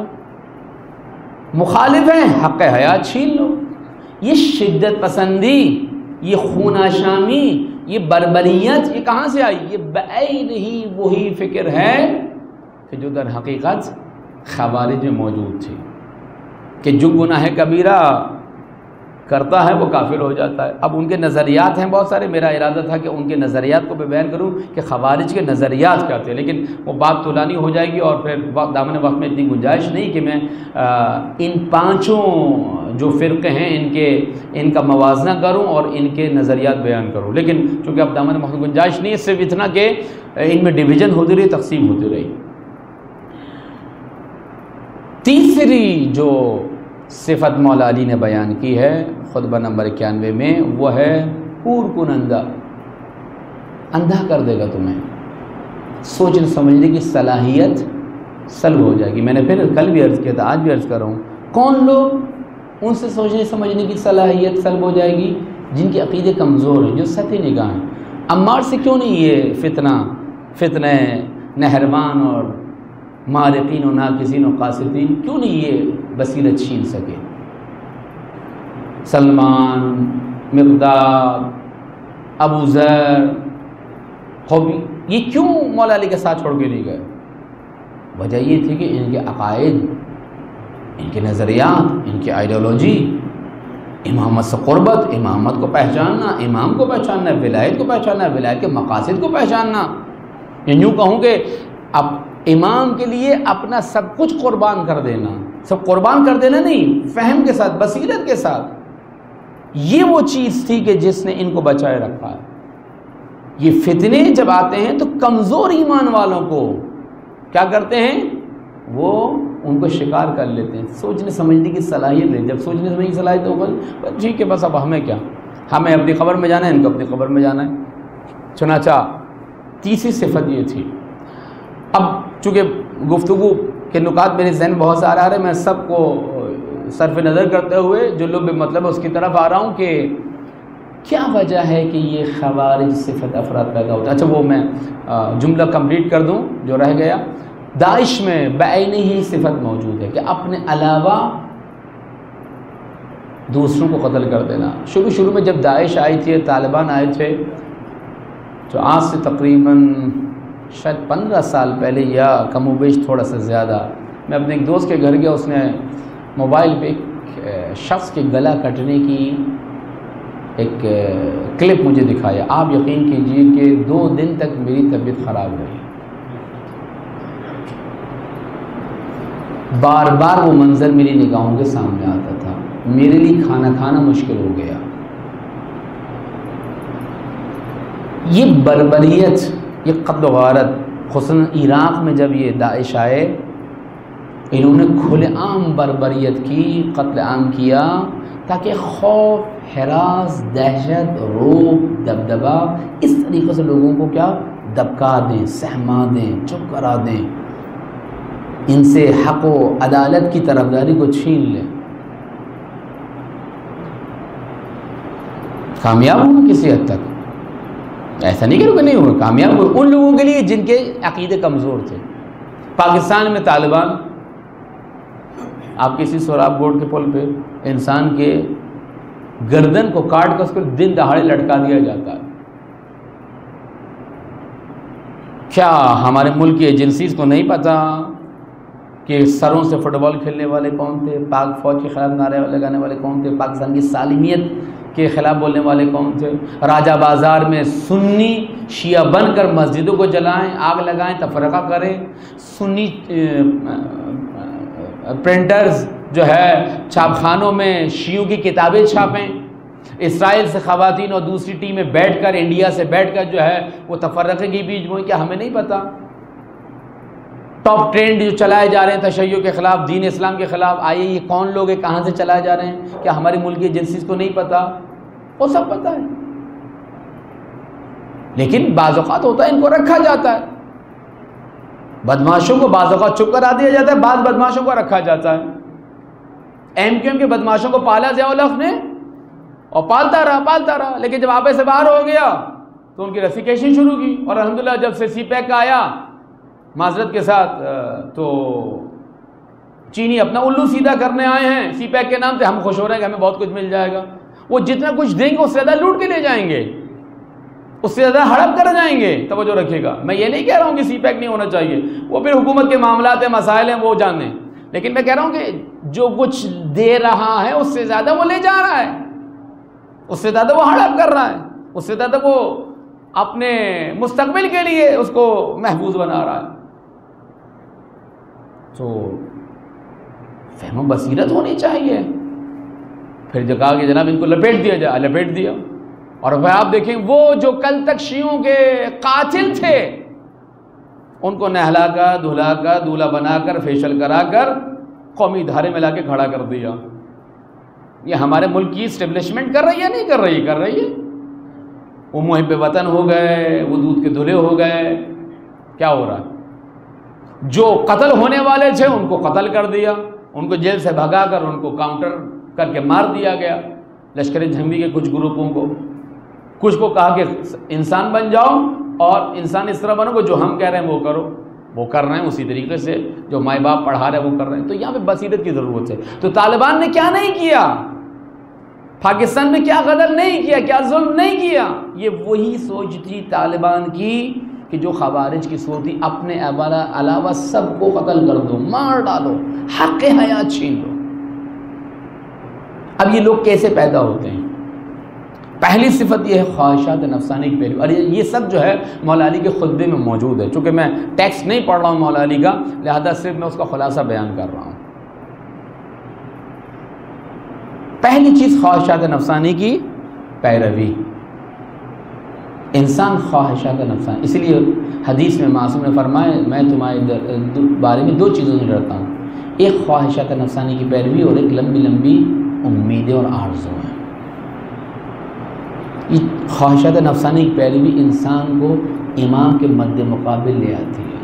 مخالف ہیں حق حیات چھین لو. یہ شدت پسندی، یہ خون آشامی، یہ بربریت، یہ کہاں سے آئی؟ یہ بعین ہی وہی فکر ہے کہ جو در حقیقت خوارج میں موجود تھی، کہ جو گناہ کبیرہ کرتا ہے وہ کافر ہو جاتا ہے. اب ان کے نظریات ہیں بہت سارے، میرا ارادہ تھا کہ ان کے نظریات کو میں بیان کروں کہ خوارج کے نظریات کیا تھے، لیکن وہ بات طولانی ہو جائے گی اور پھر دامن وقت میں اتنی گنجائش نہیں کہ میں ان پانچوں جو فرقے ہیں ان کے ان کا موازنہ کروں اور ان کے نظریات بیان کروں. لیکن چونکہ اب دامن وقت میں گنجائش نہیں ہے، صرف اتنا کہ ان میں ڈویژن ہوتی رہی، تقسیم ہوتی رہی. تیسری جو صفت مولا علی نے بیان کی ہے خطبہ نمبر اکیانوے میں، وہ ہے کور کنندہ. اندھا کر دے گا تمہیں، سوچنے سمجھنے کی صلاحیت سلب ہو جائے گی. میں نے پھر کل بھی عرض کیا تھا، آج بھی عرض کر رہا ہوں، کون لوگ ان سے سوچنے سمجھنے کی صلاحیت سلب ہو جائے گی؟ جن کے عقیدے کمزور ہیں، جو سطحی نگاہ ہیں. عمار سے کیوں نہیں یہ فتنہ فتنہ نہروان اور مارقین و ناقصین و قاصدین کیوں نہیں یہ بصیرت چھین سکے؟ سلمان، مقداد، ابو ذر، خوبی، یہ کیوں مولا علی کے ساتھ چھوڑ کے نہیں گئے؟ وجہ یہ تھی کہ ان کے عقائد، ان کے نظریات، ان کی آئیڈیالوجی، امامت سے قربت، امامت کو پہچاننا، امام کو پہچاننا، ولایت کو پہچاننا، ولایت کے مقاصد کو پہچاننا. یوں کہوں کہ اب امام کے لیے اپنا سب کچھ قربان کر دینا، سب قربان کر دینا نہیں، فہم کے ساتھ، بصیرت کے ساتھ. یہ وہ چیز تھی کہ جس نے ان کو بچائے رکھا ہے. یہ فتنے جب آتے ہیں تو کمزور ایمان والوں کو کیا کرتے ہیں؟ وہ ان کو شکار کر لیتے ہیں. سوچنے سمجھنے کی صلاحیت لے، جب سوچنے سمجھنے کی صلاحیت ہوگا ٹھیک ہے، بس اب ہمیں کیا، ہمیں اپنی خبر میں جانا ہے، ان کو اپنی خبر میں جانا ہے. چنانچہ تیسری صفت یہ تھی. اب چونکہ گفتگو کے نکات میرے ذہن میں بہت سارے آ رہے ہیں، میں سب کو صرف نظر کرتے ہوئے جو لب مطلب اس کی طرف آ رہا ہوں کہ کیا وجہ ہے کہ یہ خوارج صفت افراد پیدا ہوتا ہے. اچھا وہ میں جملہ کمپلیٹ کر دوں جو رہ گیا. داعش میں بعین ہی صفت موجود ہے کہ اپنے علاوہ دوسروں کو قتل کر دینا. شروع شروع میں جب داعش آئی تھی، طالبان آئے تھے، تو آج سے تقریباً شاید پندرہ سال پہلے یا کم و بیش تھوڑا سا زیادہ، میں اپنے ایک دوست کے گھر گیا، اس نے موبائل پہ ایک شخص کے گلا کٹنے کی ایک کلپ مجھے دکھایا. آپ یقین کیجئے کہ دو دن تک میری طبیعت خراب رہی. بار بار وہ منظر میری نگاہوں کے سامنے آتا تھا، میرے لیے کھانا کھانا مشکل ہو گیا. یہ بربریت، یہ قتل و غارت، خصوصاً عراق میں جب یہ داعش آئے، انہوں نے کھلے عام بربریت کی، قتل عام کیا، تاکہ خوف، ہراس، دہشت، روب، دبدبا اس طریقے سے لوگوں کو کیا دبکا دیں، سہما دیں، چپ کرا دیں، ان سے حق و عدالت کی طرفداری کو چھین لیں. کامیاب ہوں کسی حد تک، ایسا نہیں کہ نہیں ہوئے، کامیاب ہوئے ان لوگوں کے لیے جن کے عقیدے کمزور تھے. پاکستان میں طالبان، آپ کسی سوراب بورڈ کے پل پہ انسان کے گردن کو کاٹ کر اس کو دن دہاڑے لٹکا دیا جاتا ہے. کیا ہمارے ملک کی ایجنسیز کو نہیں پتا کہ سروں سے فٹ بال کھیلنے والے کون تھے، پاک فوج کے خلاف نعرے لگانے والے کون تھے، پاکستان کی سالمیت کے خلاف بولنے والے کون تھے؟ راجہ بازار میں سنی شیعہ بن کر مسجدوں کو جلائیں، آگ لگائیں، تفرقہ کریں. سنی پرنٹرز جو ہے چھاپ خانوں میں شیعوں کی کتابیں چھاپیں. اسرائیل سے خواتین اور دوسری ٹیمیں بیٹھ کر، انڈیا سے بیٹھ کر جو ہے وہ تفرقے کی بیچ بوئیں. کیا ہمیں نہیں پتا؟ ٹاپ ٹرینڈ جو چلائے جا رہے ہیں تشیع کے خلاف، دین اسلام کے خلاف، آئیے یہ کون لوگ ہیں، کہاں سے چلائے جا رہے ہیں؟ کیا ہماری ملکی ایجنسیز کو نہیں پتا؟ وہ سب پتا ہے. لیکن بعض اوقات ہوتا ہے ان کو رکھا جاتا ہے، بدماشوں کو بعض اوقات چپ کرا دیا جاتا ہے، بعض بدماشوں کو رکھا جاتا ہے۔ ایم کیو ایم کے بدماشوں کو پالا ضیاء الحق نے اور پالتا رہا پالتا رہا، لیکن جب آپے سے باہر ہو گیا تو ان کی ریفیکیشن شروع کی، اور الحمدللہ جب سے سی پیک کا آیا معذرت کے ساتھ تو چینی اپنا الو سیدھا کرنے آئے ہیں سی پیک کے نام سے، ہم خوش ہو رہے ہیں کہ ہمیں بہت کچھ مل جائے گا، وہ جتنا کچھ دیں گے اس سے زیادہ لوٹ کے لے جائیں گے، اس سے زیادہ ہڑپ کر جائیں گے۔ توجہ رکھیے گا، میں یہ نہیں کہہ رہا ہوں کہ سی پیک نہیں ہونا چاہیے، وہ پھر حکومت کے معاملات ہیں، مسائل ہیں، وہ جانیں، لیکن میں کہہ رہا ہوں کہ جو کچھ دے رہا ہے اس سے زیادہ وہ لے جا رہا ہے، اس سے زیادہ وہ ہڑپ کر رہا ہے، اس سے زیادہ وہ اپنے مستقبل کے لیے اس کو محفوظ بنا رہا ہے۔ تو فہم و بصیرت ہونی چاہیے۔ پھر جو کہا کہ جناب ان کو لپیٹ دیا جائے، لپیٹ دیا، اور پھر آپ دیکھیں وہ جو کل تک شیعوں کے قاتل تھے ان کو نہلا کر دھلا کر دولہا بنا کر فیشل کرا کر قومی دھارے میں لا کے کھڑا کر دیا۔ یہ ہمارے ملک کی اسٹیبلشمنٹ کر رہی ہے نہیں کر رہی؟ کر رہی ہے۔ وہ محب وطن ہو گئے، وہ دودھ کے دھلے ہو گئے۔ کیا ہو رہا ہے؟ جو قتل ہونے والے تھے ان کو قتل کر دیا، ان کو جیل سے بھگا کر ان کو کاؤنٹر کر کے مار دیا گیا، لشکر جھنگی کے کچھ گروپوں کو۔ کچھ کو کہا کہ انسان بن جاؤ اور انسان اس طرح بنو کہ جو ہم کہہ رہے ہیں وہ کرو، وہ کر رہے ہیں اسی طریقے سے، جو مائی باپ پڑھا رہے ہیں وہ کر رہے ہیں۔ تو یہاں پہ بصیرت کی ضرورت ہے۔ تو طالبان نے کیا نہیں کیا، پاکستان میں کیا غدر نہیں کیا، کیا ظلم نہیں کیا، یہ وہی سوچ تھی طالبان کی کہ جو خوارج کی سوچ تھی، اپنے علاوہ سب کو قتل کر دو، مار ڈالو، حق حیات چھین لو۔ اب یہ لوگ کیسے پیدا ہوتے ہیں؟ پہلی صفت یہ ہے خواہشات نفسانی کی پیروی، اور یہ سب جو ہے مولا علی کے خطبے میں موجود ہے۔ چونکہ میں ٹیکسٹ نہیں پڑھ رہا ہوں مولا علی کا، لہذا صرف میں اس کا خلاصہ بیان کر رہا ہوں۔ پہلی چیز خواہشات نفسانی کی پیروی۔ انسان خواہشات نفسانی، اس لیے حدیث میں معصوم نے فرمایا میں تمہارے بارے میں دو چیزوں سے ڈرتا ہوں، ایک خواہشات نفسانی کی پیروی اور ایک لمبی لمبی امیدیں اور آرزویں۔ یہ خواہشات نفسانی کی پیروی انسان کو امام کے مد مقابل لے آتی ہے۔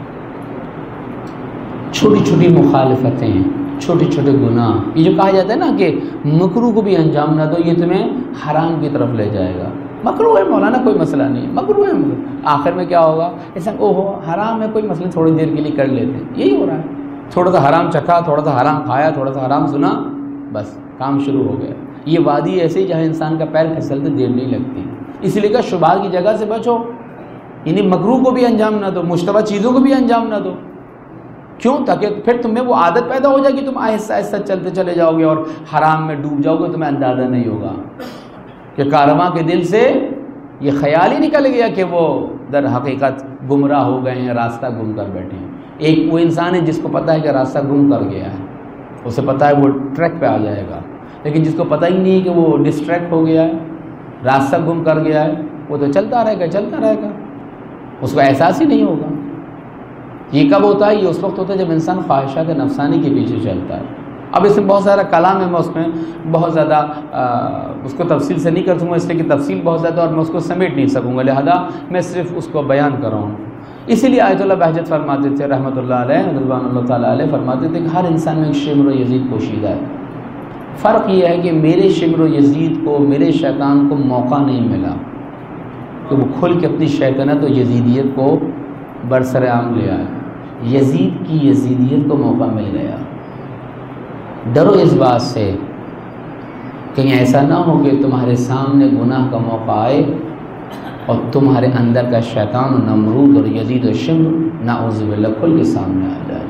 چھوٹی چھوٹی مخالفتیں، چھوٹے چھوٹے گناہ، یہ جو کہا جاتا ہے نا کہ مکروہ کو بھی انجام نہ دو، یہ تمہیں حرام کی طرف لے جائے گا۔ مکروہ ہے مولانا کوئی مسئلہ نہیں، مکروہ ہے، آخر میں کیا ہوگا؟ ایسا او ہو حرام ہے، کوئی مسئلہ تھوڑی دیر کے لیے کر لیتے ہیں، یہی ہو رہا ہے۔ تھوڑا سا حرام چکھا، تھوڑا سا حرام کھایا، تھوڑا سا حرام سنا، بس کام شروع ہو گیا۔ یہ وادی ایسے ہی جہاں انسان کا پیر پھسلتے دیر نہیں لگتی، اس لیے کہ شبہات کی جگہ سے بچو، یعنی مکروہ کو بھی انجام نہ دو، مشتبہ چیزوں کو بھی انجام نہ دو۔ کیوں؟ تاکہ پھر تم میں وہ عادت پیدا ہو جائے گی، تم آہستہ آہستہ چلتے چلے جاؤ گے اور حرام میں ڈوب جاؤ گے، تمہیں اندازہ نہیں ہوگا کہ کارواں کے دل سے یہ خیال ہی نکل گیا کہ وہ در حقیقت گمراہ ہو گئے ہیں، راستہ گم کر بیٹھے ہیں۔ ایک وہ انسان ہے جس کو پتہ ہے کہ راستہ گم کر گیا ہے، اسے پتہ ہے وہ ٹریک پہ آ جائے گا، لیکن جس کو پتہ ہی نہیں کہ وہ ڈسٹریکٹ ہو گیا ہے، راستہ گم کر گیا ہے، وہ تو چلتا رہے گا چلتا رہے گا، اس کو احساس ہی نہیں ہوگا۔ یہ کب ہوتا ہے؟ یہ اس وقت ہوتا ہے جب انسان خواہشات نفسانی کے پیچھے چلتا ہے۔ اب اس میں بہت سارا کلام ہے، میں اس میں بہت زیادہ اس کو تفصیل سے نہیں کر سکوں گا، اس لیے کہ تفصیل بہت زیادہ اور میں اس کو سمیٹ نہیں سکوں گا، لہذا میں صرف اس کو بیان کر رہا ہوں۔ اسی لیے آیت اللہ بہجت فرماتے تھے رحمۃ اللہ علیہ رضوان اللہ تعالیٰ علیہ، فرماتے تھے کہ ہر انسان میں ایک شمر و یزید پوشیدہ ہے، فرق یہ ہے کہ میرے شمر و یزید کو، میرے شیطان کو موقع نہیں ملا کہ وہ کھل کے اپنی شیطنت و یزیدیت کو برسر عام لے آئے، یزید کی یزیدیت کو موقع مل گیا۔ ڈرو اس بات سے کہیں ایسا نہ ہو کہ تمہارے سامنے گناہ کا موقع آئے اور تمہارے اندر کا شیطان و نمرود اور یزید و شمر نعوذ باللہ کھل کے سامنے آ جائے۔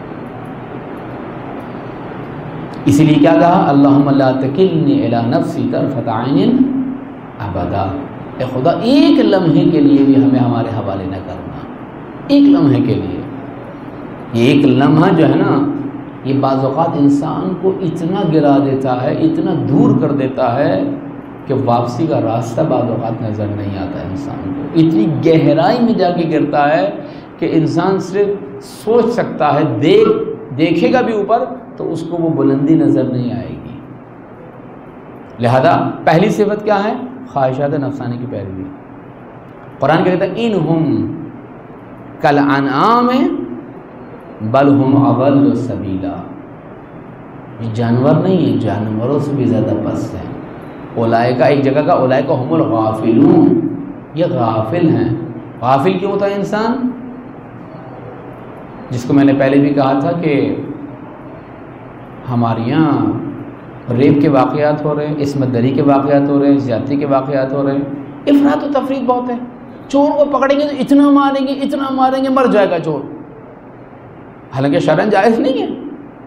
اسی لیے کیا کہا؟ اللہم لا تکلنی الی نفسی طرفۃ عین ابدا، اے خدا ایک لمحے کے لیے بھی ہمیں ہمارے حوالے نہ کرنا، ایک لمحے کے لیے۔ یہ ایک لمحہ جو ہے نا، یہ بعض اوقات انسان کو اتنا گرا دیتا ہے، اتنا دور کر دیتا ہے کہ واپسی کا راستہ بعض اوقات نظر نہیں آتا انسان کو، اتنی گہرائی میں جا کے گرتا ہے کہ انسان صرف سوچ سکتا ہے، دیکھ دیکھے گا بھی اوپر تو اس کو وہ بلندی نظر نہیں آئے گی۔ لہذا پہلی صفت کیا ہے؟ خواہشات نفسانی کی پیروی۔ قرآن کیا کہتا ہے انہم کالانعام بل ہم اضل سبیلا، یہ جانور نہیں ہے، جانوروں سے بھی زیادہ پست ہیں. اولئک، ایک جگہ کا اولئک هم الغافلون، یہ غافل ہیں. غافل کیوں ہوتا ہے انسان؟ جس کو میں نے پہلے بھی کہا تھا کہ ہمارے یہاں ریپ کے واقعات ہو رہے ہیں، عصمت دری کے واقعات ہو رہے ہیں، زیادتی کے واقعات ہو رہے ہیں، افراط و تفریط بہت ہے. چور کو پکڑیں گے تو اتنا ماریں گے اتنا ماریں گے مر جائے گا چور، حالانکہ شرعاً جائز نہیں ہے.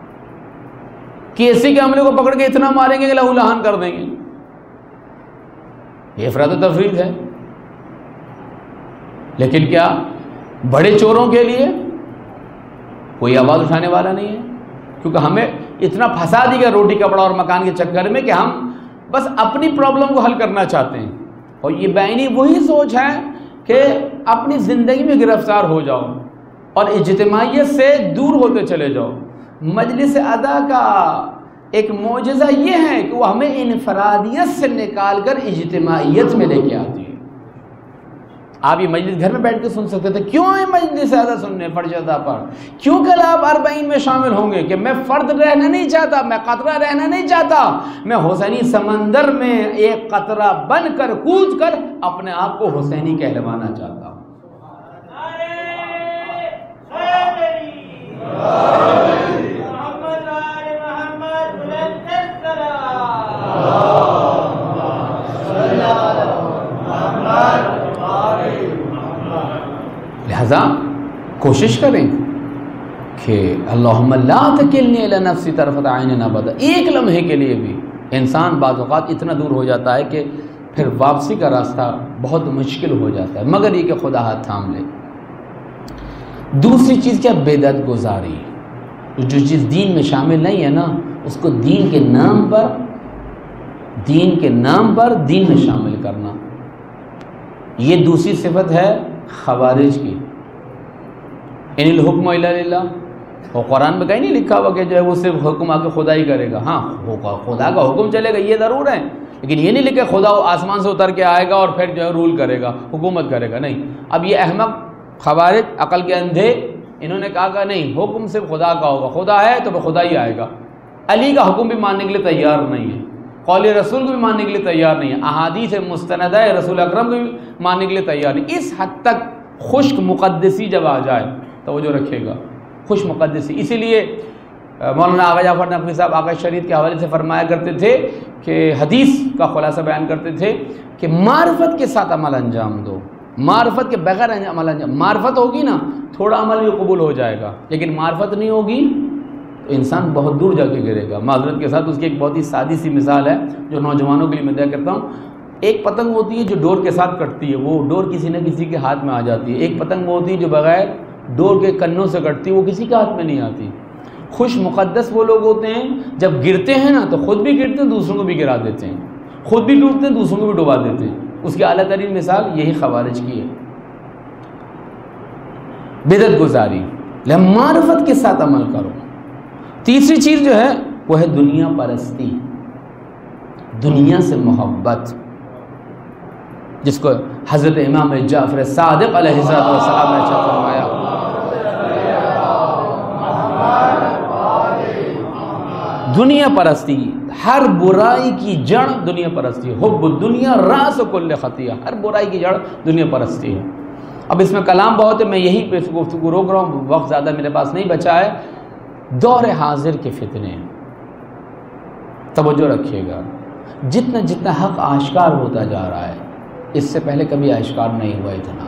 کسی کے عملے کو پکڑ کے اتنا ماریں گے کہ لہو لہان کر دیں گے، یہ افراط و تفریط ہے. لیکن کیا بڑے چوروں کے لیے کوئی آواز اٹھانے والا نہیں ہے؟ کیونکہ ہمیں اتنا پھنسا دی گیا روٹی کپڑا اور مکان کے چکر میں کہ ہم بس اپنی پرابلم کو حل کرنا چاہتے ہیں. اور یہ بینی وہی سوچ ہے کہ اپنی زندگی میں گرفتار ہو جاؤ اور اجتماعیت سے دور ہوتے چلے جاؤ. مجلس ادا کا ایک معجزہ یہ ہے کہ وہ ہمیں انفرادیت سے نکال کر اجتماعیت میں لے کے آتی ہے. آپ یہ مجلس گھر میں بیٹھ کے سن سکتے تھے، کیوں آئے مجلس ادا سننے فرض ادا پر؟ کیوں کل آپ اربعین میں شامل ہوں گے کہ میں فرد رہنا نہیں چاہتا، میں قطرہ رہنا نہیں چاہتا، میں حسینی سمندر میں ایک قطرہ بن کر کود کر اپنے آپ کو حسینی کہلوانا چاہتا ہوں. لہذا کوشش کریں کہ اللہم لا تکلنی الی نفسی طرفۃ عین ابدا. ایک لمحے کے لیے بھی انسان بعض اوقات اتنا دور ہو جاتا ہے کہ پھر واپسی کا راستہ بہت مشکل ہو جاتا ہے، مگر یہ کہ خدا ہاتھ تھام لے. دوسری چیز کیا؟ بدعت گزاری. جو چیز دین میں شامل نہیں ہے نا، اس کو دین کے نام پر دین کے نام پر دین میں شامل کرنا. یہ دوسری صفت ہے خوارج کی. ان الحکم الا للہ، وہ قرآن میں کہیں نہیں لکھا ہوا کہ جو ہے وہ صرف حکم آ کے خدا ہی کرے گا. ہاں خدا کا حکم چلے گا یہ ضرور ہے، لیکن یہ نہیں لکھا خدا آسمان سے اتر کے آئے گا اور پھر جو ہے رول کرے گا، حکومت کرے گا. نہیں. اب یہ احمق خوارج عقل کے اندھے انہوں نے کہا کہ نہیں، حکم صرف خدا کا ہوگا، خدا ہے تو خدا ہی آئے گا. علی کا حکم بھی ماننے کے لیے تیار نہیں ہے، قول رسول کو بھی ماننے کے لیے تیار نہیں ہے، احادیث مستندہ رسول اکرم کو بھی ماننے کے لیے تیار نہیں. اس حد تک خشک مقدسی جب آ جائے توجہ رکھے گا، خوش مقدسی. اسی لیے مولانا آغا جعفر نقوی صاحب آقا شریعت کے حوالے سے فرمایا کرتے تھے کہ حدیث کا خلاصہ بیان کرتے تھے کہ معرفت کے ساتھ عمل انجام دو، معرفت کے بغیر عمل انجام. معرفت ہوگی نا تھوڑا عمل بھی قبول ہو جائے گا، لیکن معرفت نہیں ہوگی تو انسان بہت دور جا کے گرے گا. معذرت کے ساتھ اس کی ایک بہت ہی سادی سی مثال ہے جو نوجوانوں کے لیے میں دیا کرتا ہوں. ایک پتنگ ہوتی ہے جو ڈور کے ساتھ کٹتی ہے، وہ ڈور کسی نہ کسی کے ہاتھ میں آ جاتی ہے. ایک پتنگ ہوتی ہے جو بغیر ڈور کے کنوں سے کٹتی ہے، وہ کسی کے ہاتھ میں نہیں آتی. خوش مقدس وہ لوگ ہوتے ہیں جب گرتے ہیں نا تو خود بھی گرتے ہیں، دوسروں کو بھی گرا دیتے ہیں، خود بھی ڈوبتے ہیں دوسروں کو بھی ڈبا دیتے ہیں. اس کی اعلیٰ ترین مثال یہی خوارج کی ہے، بدعت گزاری. لہذا معرفت کے ساتھ عمل کرو. تیسری چیز جو ہے وہ ہے دنیا پرستی، دنیا سے محبت، جس کو حضرت امام جعفر صادق علیہ السلام نے اچھا فرمایا. دنیا پرستی، ہر برائی کی جڑ دنیا پرستی ہے. حب الدنیا راس کل خطیہ، ہر برائی کی جڑ دنیا پرستی ہے. اب اس میں کلام بہت ہے، میں یہی پہ گفتگو روک رہا ہوں، وقت زیادہ میرے پاس نہیں بچا ہے. دور حاضر کے فتنے، توجہ رکھیے گا. جتنا جتنا حق آشکار ہوتا جا رہا ہے، اس سے پہلے کبھی آشکار نہیں ہوا اتنا.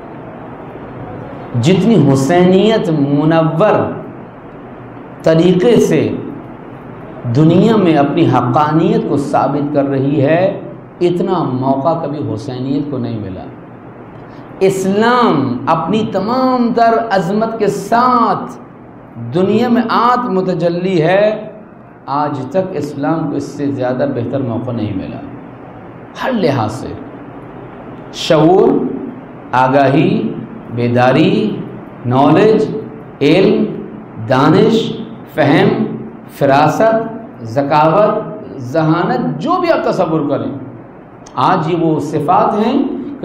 جتنی حسینیت منور طریقے سے دنیا میں اپنی حقانیت کو ثابت کر رہی ہے، اتنا موقع کبھی حسینیت کو نہیں ملا. اسلام اپنی تمام تر عظمت کے ساتھ دنیا میں آت متجلی ہے. آج تک اسلام کو اس سے زیادہ بہتر موقع نہیں ملا، ہر لحاظ سے. شعور، آگاہی، بیداری، نالج، علم، دانش، فہم، فراست، ذکاوت، ذہانت، جو بھی آپ تصور کریں، آج یہ وہ صفات ہیں کہ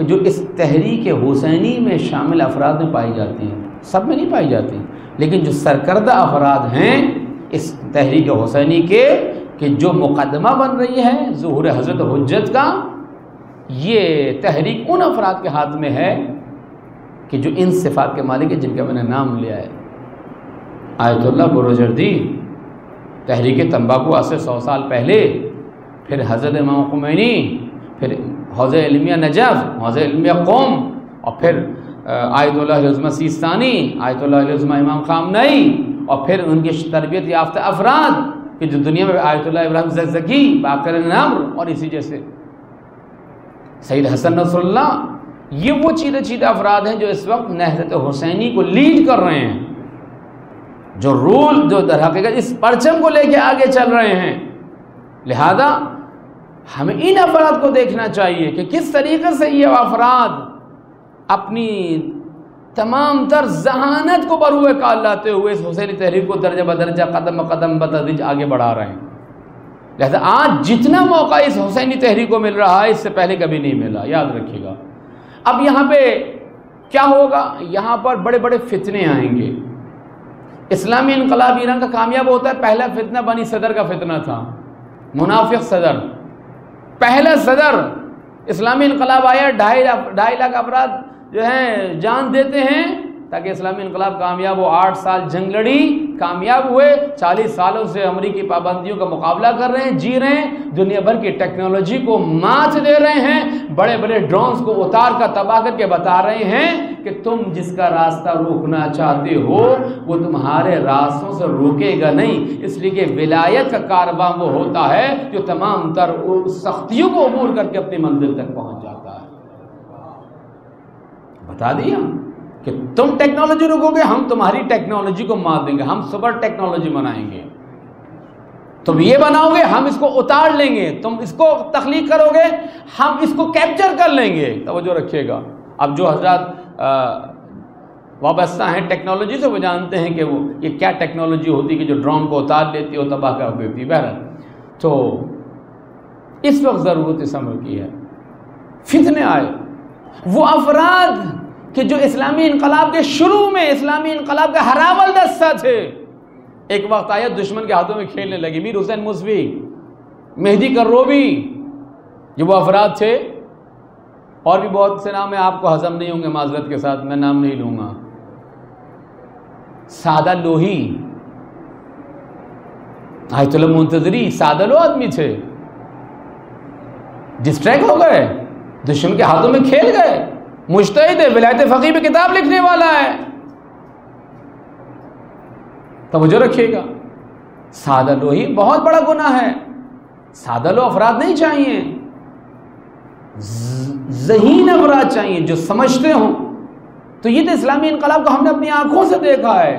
کہ جو اس تحریک حسینی میں شامل افراد میں پائی جاتی ہیں، سب میں نہیں پائی جاتی، لیکن جو سرکردہ افراد ہیں اس تحریک حسینی کے، کہ جو مقدمہ بن رہی ہے ظہور حضرت حجت کا، یہ تحریک ان افراد کے ہاتھ میں ہے کہ جو ان صفات کے مالک ہیں جن کا میں نے نام لیا ہے۔ آیت اللہ بروجردی، تحریک تمباکو آج سے سو سال پہلے، پھر حضرت امام خمینی، پھر حوزہ علمیہ نجف، حوزہ علمیہ قوم، اور پھر آیت اللہ العظمہ سیستانی، آیت اللہ العظمہ امام خامنئی، اور پھر ان کی تربیت یافتہ افراد کہ جو دنیا میں آیت اللہ ابراہیم زکزکی، باقر نمر، اور اسی جیسے سید حسن نصر اللہ، یہ وہ چیدہ چیدہ افراد ہیں جو اس وقت نہضت حسینی کو لیڈ کر رہے ہیں، جو رول جو در حقیقت اس پرچم کو لے کے آگے چل رہے ہیں۔ لہذا ہمیں ان افراد کو دیکھنا چاہیے کہ کس طریقے سے یہ افراد اپنی تمام تر ذہانت کو بروئے کال لاتے ہوئے اس حسینی تحریک کو درجہ بدرجہ قدم قدم بتدریج آگے بڑھا رہے ہیں۔ لہذا آج جتنا موقع اس حسینی تحریک کو مل رہا ہے اس سے پہلے کبھی نہیں ملا، یاد رکھیے گا۔ اب یہاں پہ کیا ہوگا؟ یہاں پر بڑے بڑے فتنے آئیں گے۔ اسلامی انقلاب ایران کا کامیاب ہوتا ہے، پہلا فتنہ بنی صدر کا فتنہ تھا، منافق صدر، پہلا صدر۔ اسلامی انقلاب آیا، ڈھائی ڈھائی لاکھ افراد جو ہیں جان دیتے ہیں تاکہ اسلامی انقلاب کامیاب ہو۔ آٹھ سال جنگ لڑی، کامیاب ہوئے، چالیس سالوں سے امریکی پابندیوں کا مقابلہ کر رہے ہیں، جی رہے ہیں، دنیا بھر کی ٹیکنالوجی کو مات دے رہے ہیں، بڑے بڑے ڈرونز کو اتار کر تباہ کر کے بتا رہے ہیں کہ تم جس کا راستہ روکنا چاہتے ہو وہ تمہارے راستوں سے روکے گا نہیں، اس لیے کہ ولایت کا کارواں وہ ہوتا ہے جو تمام تر سختیوں کو عبور کر کے اپنی منزل تک پہنچ جاتا ہے۔ بتا دیا کہ تم ٹیکنالوجی روکو گے، ہم تمہاری ٹیکنالوجی کو مار دیں گے، ہم سپر ٹیکنالوجی بنائیں گے، تم یہ بناؤ گے ہم اس کو اتار لیں گے، تم اس کو تخلیق کرو گے ہم اس کو کیپچر کر لیں گے۔ توجہ رکھیے گا۔ اب جو حضرات وابستہ ہیں ٹیکنالوجی سے وہ جانتے ہیں کہ وہ یہ کیا ٹیکنالوجی ہوتی کہ جو ڈرون کو اتار لیتی اور تباہ کر دیتی۔ بہرحال تو اس وقت ضرورت اس امر کی ہے۔ فتنے آئے، وہ افراد کہ جو اسلامی انقلاب کے شروع میں اسلامی انقلاب کا ہراول دستہ تھے، ایک وقت آیا دشمن کے ہاتھوں میں کھیلنے لگے۔ میر حسین موسوی، مہدی کروبی، جو وہ افراد تھے، اور بھی بہت سے نام ہیں، آپ کو ہضم نہیں ہوں گے معذرت کے ساتھ، میں نام نہیں لوں گا۔ سادہ لوہی، آیت اللہ منتظری، سادہ لو آدمی تھے، ڈسٹریکٹ ہو گئے، دشمن کے ہاتھوں میں کھیل گئے۔ مجتہد ہے، ولایت فقیہ پہ کتاب لکھنے والا ہے۔ توجہ رکھیے گا، سادہ لوہی بہت بڑا گناہ ہے، سادہ لو افراد نہیں چاہیے، ذہین افراد چاہیے جو سمجھتے ہوں۔ تو یہ تو اسلامی انقلاب کو ہم نے اپنی آنکھوں سے دیکھا ہے۔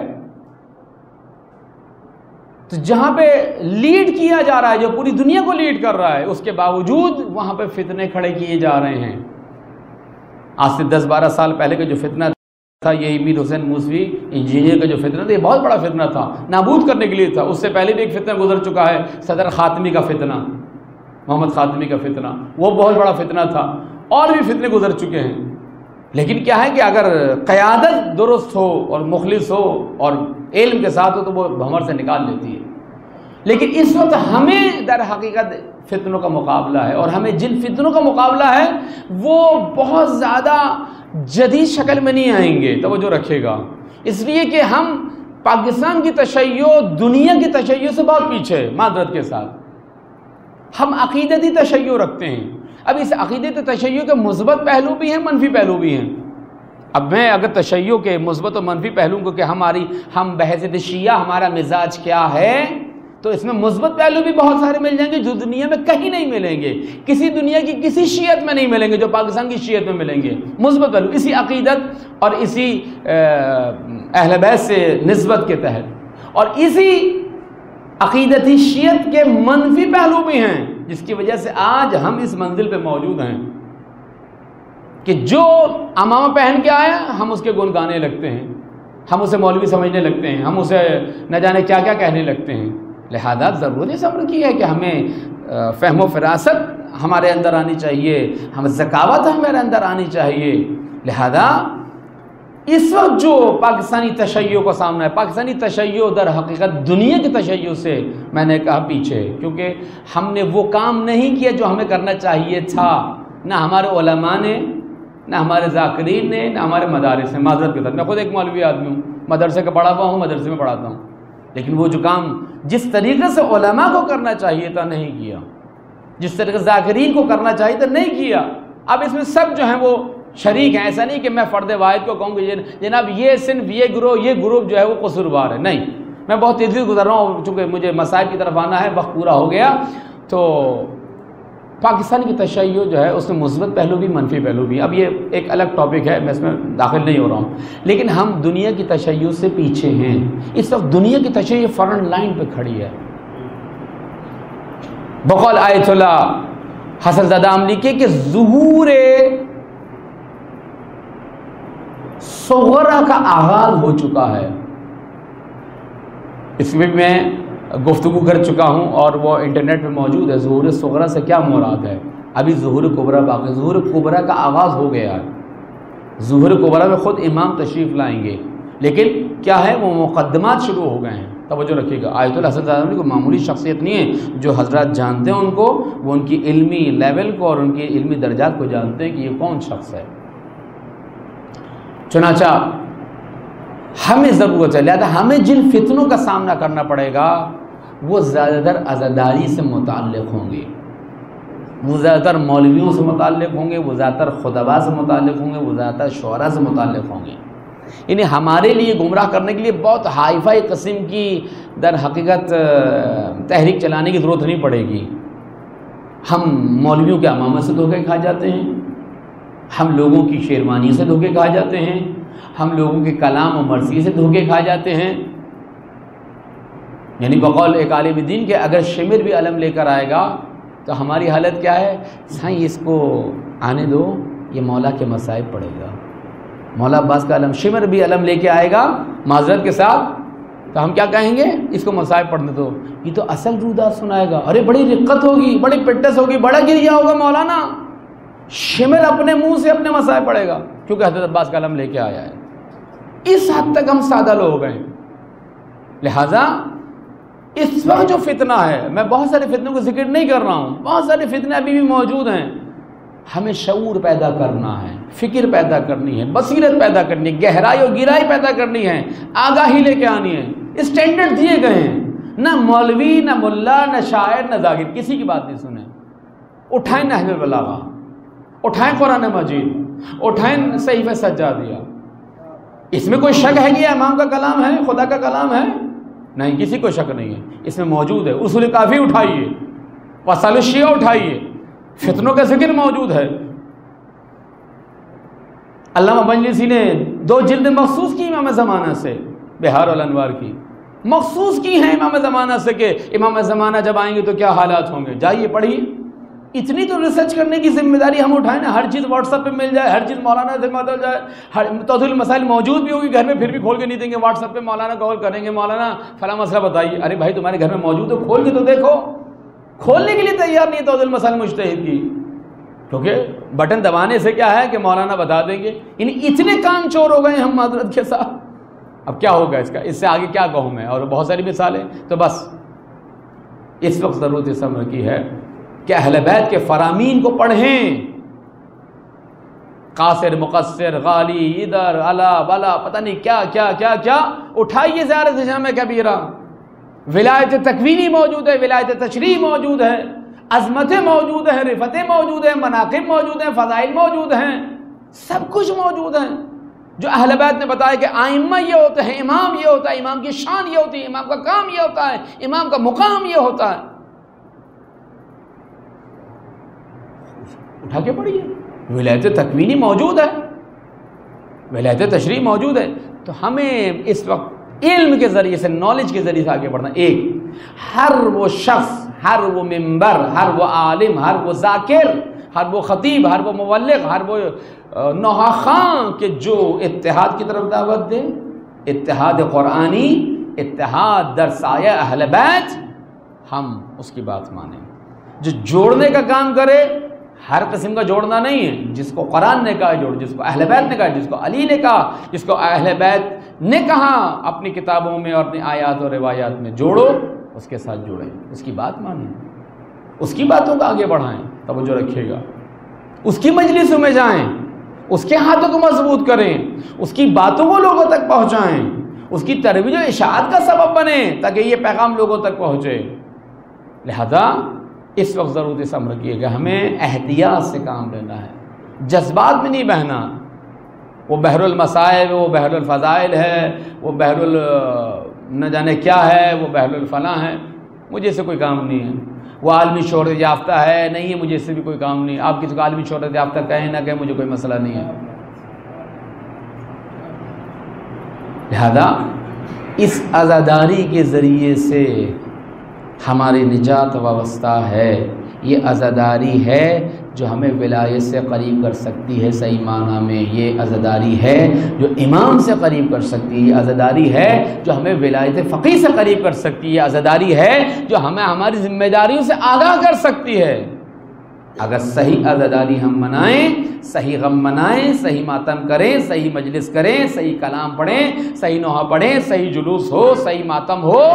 تو جہاں پہ لیڈ کیا جا رہا ہے، جو پوری دنیا کو لیڈ کر رہا ہے، اس کے باوجود وہاں پہ فتنے کھڑے کیے جا رہے ہیں۔ آج سے دس بارہ سال پہلے کا جو فتنہ تھا، یہی میر حسین موسوی انجینئر کا جو فتنہ تھا، یہ بہت بڑا فتنہ تھا، نابود کرنے کے لیے تھا۔ اس سے پہلے بھی ایک فتنہ گزر چکا ہے، صدر خاتمی کا فتنہ، محمد خاتمی کا فتنہ، وہ بہت بڑا فتنہ تھا، اور بھی فتنے گزر چکے ہیں۔ لیکن کیا ہے کہ اگر قیادت درست ہو اور مخلص ہو اور علم کے ساتھ ہو تو وہ بھنور سے نکال لیتی ہے۔ لیکن اس وقت ہمیں در حقیقت فتنوں کا مقابلہ ہے، اور ہمیں جن فتنوں کا مقابلہ ہے وہ بہت زیادہ جدید شکل میں نہیں آئیں گے۔ توجہ رکھیے گا، اس لیے کہ ہم پاکستان کی تشیع دنیا کی تشیع سے بہت پیچھے ہے۔ معذرت کے ساتھ ہم عقیدتی تشیع رکھتے ہیں۔ اب اس عقیدتی تشیع کے مثبت پہلو بھی ہیں، منفی پہلو بھی ہیں۔ اب میں اگر تشیع کے مثبت اور منفی پہلو کو کہ ہماری ہم بحیثیت شیعہ ہمارا مزاج کیا ہے، تو اس میں مثبت پہلو بھی بہت سارے مل جائیں گے جو دنیا میں کہیں نہیں ملیں گے، کسی دنیا کی کسی شیعت میں نہیں ملیں گے جو پاکستان کی شیعت میں ملیں گے۔ مثبت پہلو اسی عقیدت اور اسی اہل بیت سے نسبت کے تحت، اور اسی عقیدتی شیعت کے منفی پہلو بھی ہیں جس کی وجہ سے آج ہم اس منزل پہ موجود ہیں کہ جو امامہ پہن کے آیا ہم اس کے گن گانے لگتے ہیں، ہم اسے مولوی سمجھنے لگتے ہیں، ہم اسے نہ جانے کیا کیا کہنے لگتے ہیں۔ لہذا ضرورت اس امر کی ہے کہ ہمیں فہم و فراست ہمارے اندر آنی چاہیے، ہم ذکاوت ہمارے اندر آنی چاہیے۔ لہذا اس وقت جو پاکستانی تشیع کو سامنا ہے، پاکستانی تشیع در حقیقت دنیا کے تشیع سے میں نے کہا پیچھے، کیونکہ ہم نے وہ کام نہیں کیا جو ہمیں کرنا چاہیے تھا، نہ ہمارے علماء نے، نہ ہمارے ذاکرین نے، نہ ہمارے مدارس نے۔ معذرت کے ساتھ میں خود ایک مولوی آدمی ہوں، مدرسے کا پڑھا ہوا ہوں، مدرسے میں پڑھاتا ہوں، لیکن وہ جو کام جس طریقے سے علماء کو کرنا چاہیے تھا نہیں کیا، جس طریقے سے ذاکرین کو کرنا چاہیے تھا نہیں کیا۔ اب اس میں سب جو ہیں وہ شریک ہیں، ایسا نہیں کہ میں فرد واحد کو کہوں کہ جناب یہ صنف یہ گروہ یہ گروپ جو ہے وہ قصوروار ہے، نہیں۔ میں بہت تیزی سے گزر رہا ہوں چونکہ مجھے مسائل کی طرف آنا ہے، وقت پورا ہو گیا۔ تو پاکستان کی تشیع جو ہے اس میں مثبت پہلو بھی منفی پہلو بھی، اب یہ ایک الگ ٹاپک ہے، میں اس میں داخل نہیں ہو رہا ہوں، لیکن ہم دنیا کی تشیع سے پیچھے ہیں۔ اس وقت دنیا کی تشیع فرنٹ لائن پہ کھڑی ہے۔ بقول آیت اللہ حسن زادہ امریکی کہ ظہور صغرا کا آغاز ہو چکا ہے۔ اس میں میں گفتگو کر چکا ہوں اور وہ انٹرنیٹ پہ موجود ہے۔ ظہور صغرا سے کیا مراد ہے؟ ابھی ظہور کبریٰ باقی، ظہور کبریٰ کا آغاز ہو گیا ہے۔ ظہور کبریٰ میں خود امام تشریف لائیں گے، لیکن کیا ہے وہ مقدمات شروع ہو گئے ہیں۔ توجہ رکھیے گا، آیت اللہ حسن زادہ کو معمولی شخصیت نہیں ہے، جو حضرات جانتے ہیں ان کو، وہ ان کی علمی لیول کو اور ان کی علمی درجات کو جانتے ہیں کہ یہ کون شخص ہے۔ چنانچہ ہمیں ضرورت ہے، لہذا ہمیں جن فتنوں کا سامنا کرنا پڑے گا وہ زیادہ تر عزاداری سے متعلق ہوں گے، وہ زیادہ تر مولویوں سے متعلق ہوں گے، وہ زیادہ تر خطباء سے متعلق ہوں گے، وہ زیادہ تر شعراء سے متعلق ہوں گے۔ یعنی ہمارے لیے گمراہ کرنے کے لیے بہت ہائی فائی قسم کی در حقیقت تحریک چلانے کی ضرورت نہیں پڑے گی۔ ہم مولویوں کے امامت سے دھوکے کھا جاتے ہیں، ہم لوگوں کی شیروانی سے دھوکے کھا جاتے ہیں، ہم لوگوں کے کلام و مرثی سے دھوکے کھا جاتے ہیں۔ یعنی بقول ایک عالم دین کے اگر شمر بھی علم لے کر آئے گا تو ہماری حالت کیا ہے؟ سائیں اس کو آنے دو، یہ مولا کے مصائب پڑھے گا۔ مولا عباس کا علم شمر بھی علم لے کے آئے گا معذرت کے ساتھ تو ہم کیا کہیں گے؟ اس کو مصائب پڑھنے دو، یہ تو اصل رودات سنائے گا، ارے بڑی رقت ہوگی، بڑی پٹس ہوگی، بڑا گریا ہوگا مولانا۔ شمر اپنے منہ سے اپنے مصائب پڑھے گا کیونکہ حضرت عباس کا علم لے کے آیا ہے۔ اس حد تک ہم سادہ لوگ ہیں۔ لہذا اس وقت جو فتنہ ہے، میں بہت سارے فتنوں کو ذکر نہیں کر رہا ہوں، بہت سارے فتنے ابھی بھی موجود ہیں۔ ہمیں شعور پیدا کرنا ہے، فکر پیدا کرنی ہے، بصیرت پیدا کرنی ہے، گہرائی اور گہرائی پیدا کرنی ہے، آگاہی لے کے آنی ہے۔ اسٹینڈرڈ دیے گئے ہیں، نہ مولوی نہ ملا نہ شاعر نہ ذاکر کسی کی بات نہیں سنیں۔ اٹھائیں نحو البلاغہ، اٹھائیں قرآن مجید، اٹھائیں صحیفہ سجادیہ۔ اس میں کوئی شک ہے کہ یہ امام کا کلام ہے، خدا کا کلام ہے؟ نہیں، کسی کو شک نہیں ہے، اس میں موجود ہے۔ اصول کافی اٹھائیے، وسائل الشیعہ اٹھائیے، فتنوں کا ذکر موجود ہے۔ علامہ مجلسی نے دو جلد مخصوص کی امام زمانہ سے، بہار الانوار کی مخصوص کی ہیں امام زمانہ سے کہ امام زمانہ جب آئیں گے تو کیا حالات ہوں گے، جائیے پڑھیے۔ اتنی تو ریسرچ کرنے کی ذمہ داری ہم اٹھائیں نا، ہر چیز واٹس ایپ پہ مل جائے، ہر چیز مولانا سے مل جائے، ہر توضیح المسائل موجود بھی ہوگی گھر میں، پھر بھی کھول کے نہیں دیں گے، واٹس ایپ پہ مولانا کال کریں گے، مولانا فلاں مسئلہ بتائیے۔ ارے بھائی تمہارے گھر میں موجود ہے، کھول کے تو دیکھو۔ کھولنے کے لیے تیار نہیں ہے توضیح المسائل مجتہد کی، کیونکہ بٹن دبانے سے کیا ہے کہ مولانا بتا دیں گے۔ یعنی اتنے کام چور ہو گئے ہم معذرت کے ساتھ، اب کیا ہوگا اس کا، اس سے آگے کیا کہوں میں، اور بہت ساری مثالیں۔ تو بس اس وقت ضرورت اس امر کی ہے کہ اہل بیت کے فرامین کو پڑھیں، قاصر مقصر غالی ادھر الا بلا پتہ نہیں کیا کیا کیا کیا اٹھائیے۔ زیارت جامع کبیرہ، ولایت تکوینی موجود ہے، ولایت تشریح موجود ہے، عظمتیں موجود ہیں، رفتیں موجود ہیں، مناقب موجود ہیں، فضائل موجود ہیں، سب کچھ موجود ہیں جو اہل بیت نے بتایا کہ ائمہ یہ ہوتے ہیں، امام یہ ہوتا ہے، امام کی شان یہ ہوتی ہے، امام کا کام یہ ہوتا ہے، امام کا مقام یہ ہوتا ہے۔ اٹھا کے پڑھیے، ولایت تکوینی موجود ہے، ولایت تشریح موجود ہے۔ تو ہمیں اس وقت علم کے ذریعے سے، نالج کے ذریعے سے آگے بڑھنا۔ ایک، ہر وہ شخص، ہر وہ ممبر، ہر وہ عالم، ہر وہ ذاکر، ہر وہ خطیب، ہر وہ مبلغ، ہر وہ نوحہ خان کہ جو اتحاد کی طرف دعوت دے، اتحاد قرآنی، اتحاد در سایہ اہل بیت، ہم اس کی بات مانیں۔ جو جوڑنے کا کام کرے، ہر قسم کا جوڑنا نہیں ہے، جس کو قرآن نے کہا جوڑ، جس کو اہل بیت نے کہا، جس کو علی نے کہا، جس کو اہل بیت نے کہا اپنی کتابوں میں اور اپنی آیات اور روایات میں جوڑو، اس کے ساتھ جڑیں، اس کی بات مانیں، اس کی باتوں کو آگے بڑھائیں، توجہ رکھیے گا، اس کی مجلسوں میں جائیں، اس کے ہاتھوں کو مضبوط کریں، اس کی باتوں کو لوگوں تک پہنچائیں، اس کی ترویج و اشاعت کا سبب بنیں تاکہ یہ پیغام لوگوں تک پہنچے۔ لہذا اس وقت ضرورت اس امر کی ہے کہ ہمیں احتیاط سے کام لینا ہے، جذبات میں نہیں بہنا۔ وہ بحر المصائب، وہ بحر الفضائل ہے، وہ بحر ال نہ جانے کیا ہے، وہ بحر الفلاں ہے، مجھے اس سے کوئی کام نہیں ہے۔ وہ عالمی شہرت یافتہ ہے، نہیں ہے، مجھے اس سے بھی کوئی کام نہیں۔ آپ کسی کو عالمی شہرت یافتہ کہیں نہ کہیں، مجھے کوئی مسئلہ نہیں ہے۔ لہذا اس عزاداری کے ذریعے سے ہماری نجات وابستہ ہے۔ یہ عزاداری ہے جو ہمیں ولایت سے قریب کر سکتی ہے، صحیح معنی میں یہ عزاداری ہے جو امام سے قریب کر سکتی ہے، یہ عزاداری ہے جو ہمیں ولایت فقیہ سے قریب کر سکتی ہے، یہ عزاداری ہے جو ہمیں ہماری ذمہ داریوں سے آگاہ کر سکتی ہے۔ اگر صحیح عزاداری ہم منائیں، صحیح غم منائیں، صحیح ماتم کریں، صحیح مجلس کریں، صحیح کلام پڑھیں، صحیح نوحہ پڑھیں، صحیح جلوس ہو، صحیح ماتم ہو،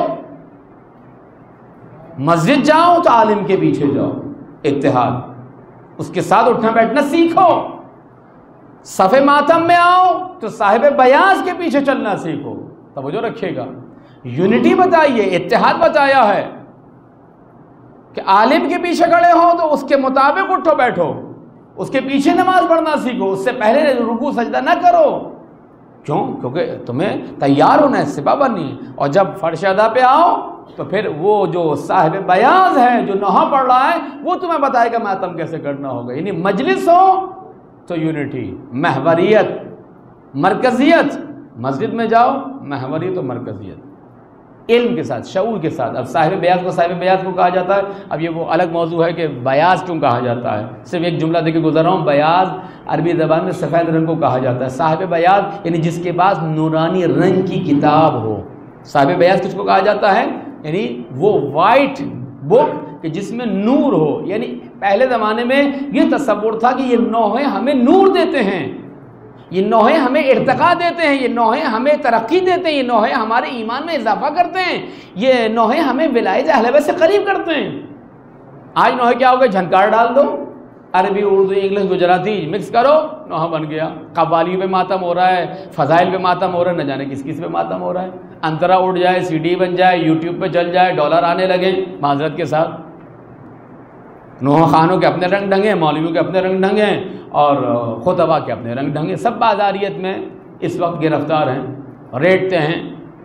مسجد جاؤ تو عالم کے پیچھے جاؤ، اتحاد، اس کے ساتھ اٹھنا بیٹھنا سیکھو، صف ماتم میں آؤ تو صاحب بیاض کے پیچھے چلنا سیکھو، توجہ رکھیے گا، یونٹی بتائیے، اتحاد بتایا ہے کہ عالم کے پیچھے کھڑے ہو تو اس کے مطابق اٹھو بیٹھو، اس کے پیچھے نماز پڑھنا سیکھو، اس سے پہلے رکوع سجدہ نہ کرو، کیوں؟ کیونکہ تمہیں تیار ہونا ہے، سپاہ بننی ہے، اور جب فرش ادا پہ آؤ تو پھر وہ جو صاحب بیاض ہے، جو نوحہ پڑھ رہا ہے، وہ تمہیں بتائے گا ماتم کیسے کرنا ہوگا۔ یعنی مجلس ہو تو یونٹی، محوریت، مرکزیت، مسجد میں جاؤ محوریت و مرکزیت، علم کے ساتھ، شعور کے ساتھ۔ اب صاحب بیاض کو صاحب بیاض کو کہا جاتا ہے، اب یہ وہ الگ موضوع ہے کہ بیاض کیوں کہا جاتا ہے، صرف ایک جملہ دے کے گزر رہا ہوں، بیاض عربی زبان میں سفید رنگ کو کہا جاتا ہے، صاحب بیاض یعنی جس کے پاس نورانی رنگ کی کتاب ہو۔ صاحب بیاض کس کو کہا جاتا ہے؟ یعنی وہ وائٹ بک کہ جس میں نور ہو، یعنی پہلے زمانے میں یہ تصور تھا کہ یہ نوحے ہمیں نور دیتے ہیں، یہ نوحے ہمیں ارتقا دیتے ہیں، یہ نوحے ہمیں ترقی دیتے ہیں، یہ نوحے ہمارے ایمان میں اضافہ کرتے ہیں، یہ نوحے ہمیں ولایت اہل بیت سے قریب کرتے ہیں۔ آج نوحے کیا ہو گئے؟ جھنکار ڈال دو، عربی، اردو، انگلش، گجراتی مکس کرو، نوحہ بن گیا۔ قوالیوں پہ ماتم ہو رہا ہے، فضائل پہ ماتم ہو رہا ہے، نہ جانے کس کس پہ ماتم ہو رہا ہے، انترا اڑ جائے، سی ڈی بن جائے، یوٹیوب پہ چل جائے، ڈالر آنے لگے معذرت کے ساتھ۔ نوحہ خانوں کے اپنے رنگ ڈھنگے، مولویوں کے اپنے رنگ ڈھنگے، اور خطبہ کے اپنے رنگ ڈھنگے، سب بازاریت میں اس وقت گرفتار ہیں، ریٹتے ہیں۔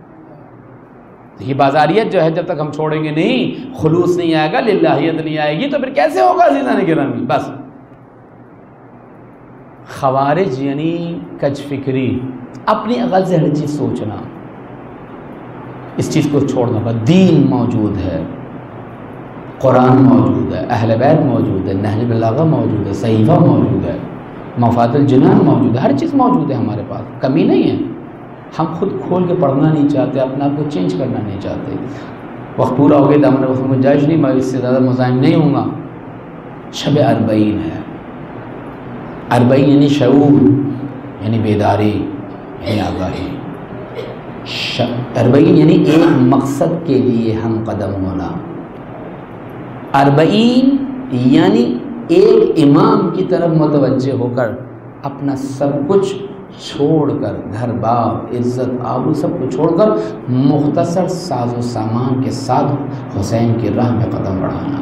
یہ بازاریت جو ہے جب تک ہم چھوڑیں گے نہیں، خلوص نہیں آئے گا، للہیت نہیں آئے گی، تو پھر کیسے ہوگا عزیزان گرامی؟ بس خوارج یعنی کج فکری، اپنی عقل سے ہر چیز سوچنا، اس چیز کو چھوڑنا ہوگا۔ دین موجود ہے، قرآن موجود ہے، اہل بیت موجود ہے، نہج البلاغہ موجود ہے، صحیفہ موجود ہے، مفاد الجنان موجود ہے، ہر چیز موجود ہے ہمارے پاس، کمی نہیں ہے۔ ہم خود کھول کے پڑھنا نہیں چاہتے، اپنے آپ کو چینج کرنا نہیں چاہتے۔ وقت پورا ہو گیا، دامن وقت میں گنجائش نہیں، میں اس سے زیادہ مزاحم نہیں ہوں گا۔ شب اربعین ہے، اربعین یعنی شعور، یعنی بیداری، یعنی آگاہی۔ اربعین یعنی ایک مقصد کے لیے ہم قدم ہونا، اربعین یعنی ایک امام کی طرف متوجہ ہو کر اپنا سب کچھ چھوڑ کر، گھر بار، عزت آبرو سب کو چھوڑ کر مختصر ساز و سامان کے ساتھ حسین کی راہ میں قدم بڑھانا۔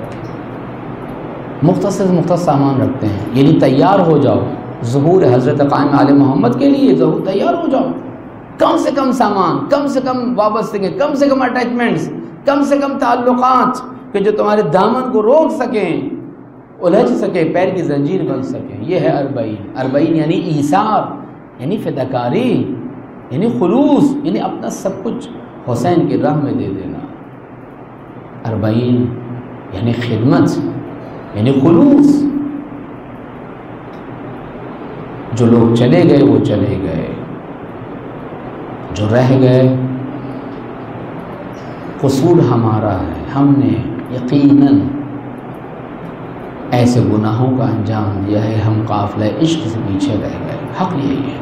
مختصر مختصر سامان رکھتے ہیں، یعنی تیار ہو جاؤ ظہور حضرت قائم آل محمد کے لیے، ضرور تیار ہو جاؤ، کم سے کم سامان، کم سے کم وابستگی، کم سے کم اٹیچمنٹس، کم سے کم تعلقات کہ جو تمہارے دامن کو روک سکیں، الجھ سکے، پیر کی زنجیر بن سکے۔ یہ ہے اربعین۔ اربعین یعنی ایثار، یعنی فداکاری، یعنی خلوص، یعنی اپنا سب کچھ حسین کی راہ میں دے دینا۔ اربعین یعنی خدمت، یعنی خلوص۔ جو لوگ چلے گئے وہ چلے گئے، جو رہ گئے قصور ہمارا ہے، ہم نے یقیناً ایسے گناہوں کا انجام دیا ہے، ہم قافلہ عشق سے پیچھے رہ گئے۔ حق یہی ہے۔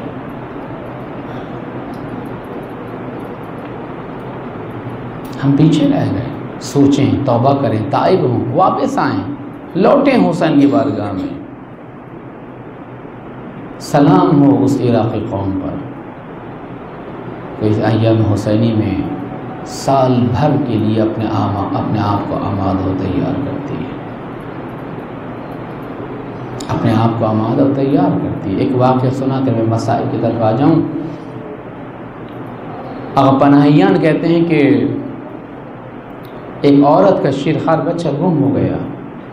ہم پیچھے رہ گئے۔ سوچیں، توبہ کریں، تائب ہوں، واپس آئیں، لوٹیں حسین کی بارگاہ میں۔ سلام ہو اس عراقی قوم پر کہ اس ایام حسینی میں سال بھر کے لیے اپنے اپنے آپ کو آماد و تیار کرتی ہے، اپنے آپ کو آماد و تیار کرتی ہے۔ ایک واقعہ سنا کر میں مسائل کی طرف آ جاؤں۔ اگر پناہیان کہتے ہیں کہ ایک عورت کا شیرخوار بچہ گم ہو گیا،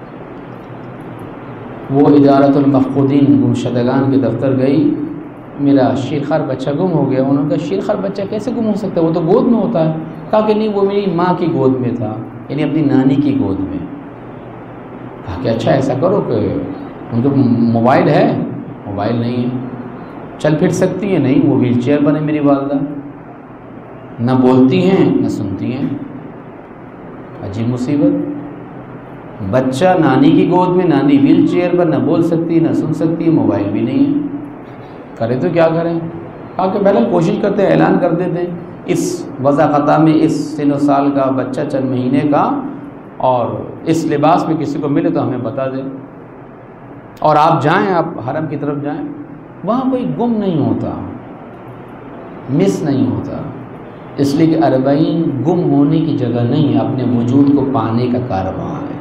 وہ ادارت المفقودین گمشدگان کے دفتر گئی، میرا شیرخوار بچہ گم ہو گیا۔ انہوں نے کہا شیرخوار بچہ کیسے گم ہو سکتا ہے، وہ تو گود میں ہوتا ہے۔ کہا کہ نہیں، وہ میری ماں کی گود میں تھا، یعنی اپنی نانی کی گود میں۔ کہا کہ اچھا ایسا کرو کہ ان کو موبائل ہے؟ موبائل نہیں ہے۔ چل پھر سکتی ہے؟ نہیں، وہ ویل چیئر پر ہے میری والدہ، نہ بولتی ہیں نہ سنتی ہیں۔ عجیب مصیبت، بچہ نانی کی گود میں، نانی ویل چیئر پر، نہ بول سکتی نہ سن سکتی، موبائل بھی نہیں ہے، کرے تو کیا کریں؟ کہا کہ پہلے کوشش کرتے ہیں، اعلان کر دیتے ہیں اس وضع خطا میں اس سن و سال کا بچہ چند مہینے کا اور اس لباس میں کسی کو ملے تو ہمیں بتا دیں، اور آپ جائیں، آپ حرم کی طرف جائیں، وہاں کوئی گم نہیں ہوتا، مس نہیں ہوتا، اس لیے کہ اربعین گم ہونے کی جگہ نہیں ہے، اپنے وجود کو پانے کا کارواں ہے۔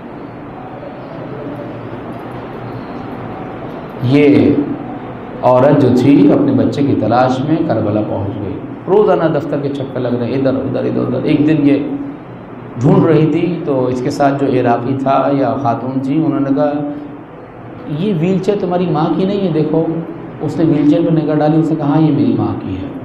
یہ عورت جو تھی اپنے بچے کی تلاش میں کربلا پہنچ گئی، روزانہ دفتر کے چکر لگ رہے، ادھر ادھر ادھر ادھر۔ ایک دن یہ ڈھونڈ رہی تھی تو اس کے ساتھ جو عراقی تھا یا خاتون تھی، انہوں نے کہا یہ ویل چیئر تمہاری ماں کی نہیں ہے، دیکھو۔ اس نے ویل چیئر پہ نگاہ ڈالی، اس نے کہا ہاں یہ میری ماں کی ہے۔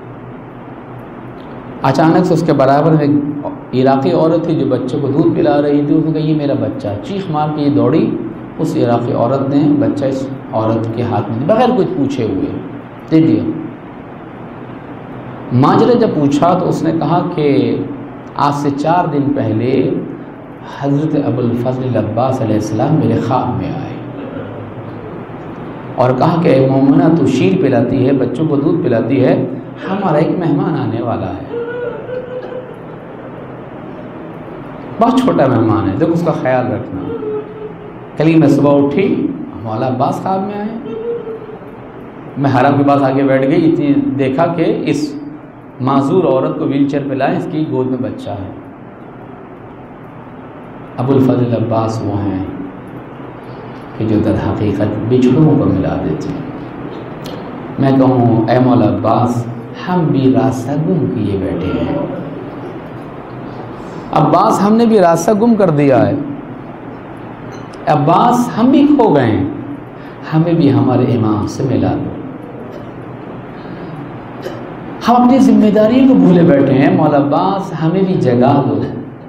اچانک سے اس کے برابر میں ایک عراقی عورت تھی جو بچے کو دودھ پلا رہی تھی، اس نے کہا یہ میرا بچہ ہے۔ چیخ مار کے یہ دوڑی، اس عراقی عورت نے بچہ اس عورت کے ہاتھ میں بغیر کچھ پوچھے ہوئے دے دیا۔ ماجرا جب پوچھا تو اس نے کہا کہ آج سے چار دن پہلے حضرت ابوالفضل عباس علیہ السلام میرے خواب میں آئے اور کہا کہ اے مومنہ، تو شیر پلاتی ہے، بچوں کو دودھ پلاتی ہے، ہمارا ایک مہمان آنے والا ہے، بہت چھوٹا مہمان ہے، دیکھو اس کا خیال رکھنا۔ کل میں صبح اٹھی، مولا عباس خواب میں آئے، میں حرم کے پاس آگے بیٹھ گئی، اتنی دیکھا کہ اس معذور عورت کو ویل چیئر پہ لائے، اس کی گود میں بچہ ہے۔ ابوالفضل عباس وہ ہیں کہ جو در حقیقت بچھڑوں کو ملا دیتے ہیں۔ میں کہوں اے مولا عباس، ہم بھی راستہ گم کیے بیٹھے ہیں۔ عباس ہم نے بھی راستہ گم کر دیا ہے، عباس ہم بھی کھو گئے ہیں، ہمیں بھی ہمارے امام سے ملا دو۔ ہم اپنی ذمہ داری کو بھولے بیٹھے ہیں، مولا عباس ہمیں بھی جگا دو۔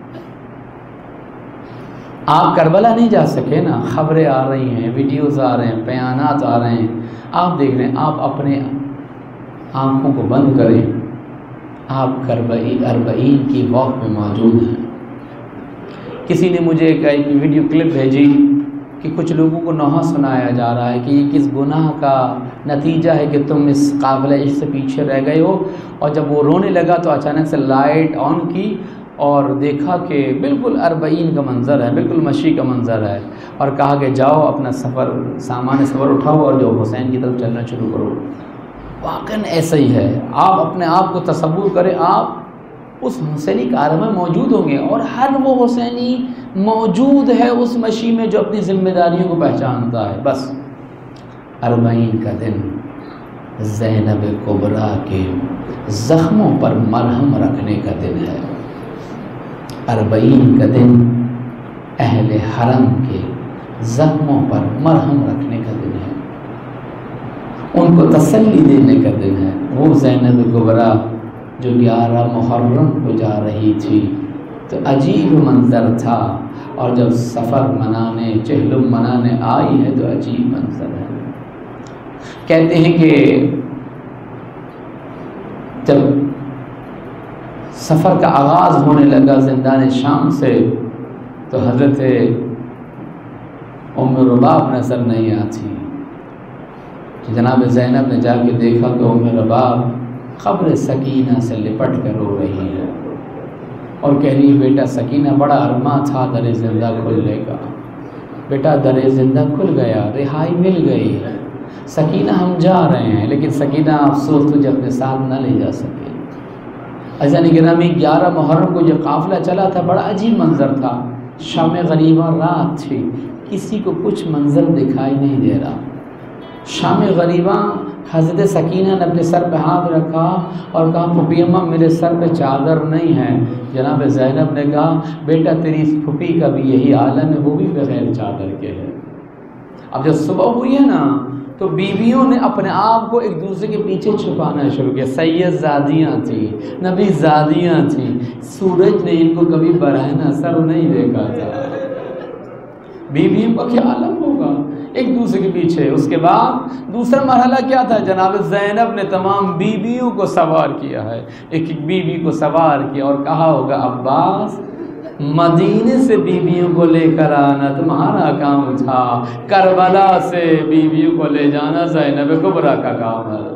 آپ کربلا نہیں جا سکے نا، خبریں آ رہی ہیں، ویڈیوز آ رہے ہیں، بیانات آ رہے ہیں، آپ دیکھ رہے ہیں، آپ اپنے آنکھوں کو بند کریں، آپ کربئی اربعین کی واک میں موجود ہیں۔ کسی نے مجھے ایک ویڈیو کلپ بھیجی کہ کچھ لوگوں کو نوحہ سنایا جا رہا ہے کہ یہ کس گناہ کا نتیجہ ہے کہ تم اس قافلہ عشق سے پیچھے رہ گئے ہو، اور جب وہ رونے لگا تو اچانک سے لائٹ آن کی اور دیکھا کہ بالکل اربعین کا منظر ہے، بالکل مشی کا منظر ہے، اور کہا کہ جاؤ اپنا سفر سامان سفر اٹھاؤ اور جو حسین کی طرف چلنا شروع کرو۔ واقعاً ایسا ہی ہے، آپ اپنے آپ کو تصور کریں، آپ اس حسینی کار میں موجود ہوں گے، اور ہر وہ حسینی موجود ہے اس مشی میں جو اپنی ذمہ داریوں کو پہچانتا ہے۔ بس اربعین کا دن زینب کبریٰ کے زخموں پر مرہم رکھنے کا دن ہے، اربعین کا دن اہل حرم کے زخموں پر مرہم رکھنے کا دن ہے، ان کو تسلی دینے کا دن ہے۔ وہ زینب کبریٰ جو گیارہ محرم کو جا رہی تھی تو عجیب منظر تھا، اور جب سفر منانے چہلم منانے آئی ہے تو عجیب منظر ہے۔ کہتے ہیں کہ جب سفر کا آغاز ہونے لگا زندان شام سے تو حضرت ام رباب نظر نہیں آتی۔ جناب زینب نے جا کے دیکھا کہ ام رباب قبر سکینہ سے لپٹ کر رو رہی ہے اور کہہ رہی بیٹا سکینہ بڑا ارماں تھا در زندہ کھلنے کا، بیٹا در زندہ کھل گیا، رہائی مل گئی، سکینہ ہم جا رہے ہیں، لیکن سکینہ افسوس تجھے اپنے ساتھ نہ لے جا سکے۔ عزیزان گرامی، گیارہ محرم کو جو قافلہ چلا تھا بڑا عجیب منظر تھا، شام غریبہ رات تھی، کسی کو کچھ منظر دکھائی نہیں دے رہا۔ شام غریبہ حضرت سکینہ نے اپنے سر پہ ہاتھ رکھا اور کہا پھوپھی اماں میرے سر پہ چادر نہیں ہے۔ جناب زینب نے کہا بیٹا تیری اس پھوپھی کا بھی یہی عالم ہے، وہ بھی بغیر چادر کے ہے۔ اب جب صبح ہوئی ہے نا تو بیویوں نے اپنے آپ کو ایک دوسرے کے پیچھے چھپانا شروع کیا۔ سید زادیاں تھیں، نبی زادیاں تھیں، سورج نے ان کو کبھی برہنہ سر نہیں دیکھا تھا۔ بیویوں کا کیا عالم ہوگا ایک دوسرے کے پیچھے۔ اس کے بعد دوسرا مرحلہ کیا تھا؟ جناب زینب نے تمام بیویوں کو سوار کیا ہے، ایک ایک بیوی کو سوار کیا اور کہا ہوگا عباس مدینے سے بیویوں کو لے کر آنا تمہارا کام تھا، کربلا سے بیویوں کو لے جانا زینب کبریٰ کا کام ہے۔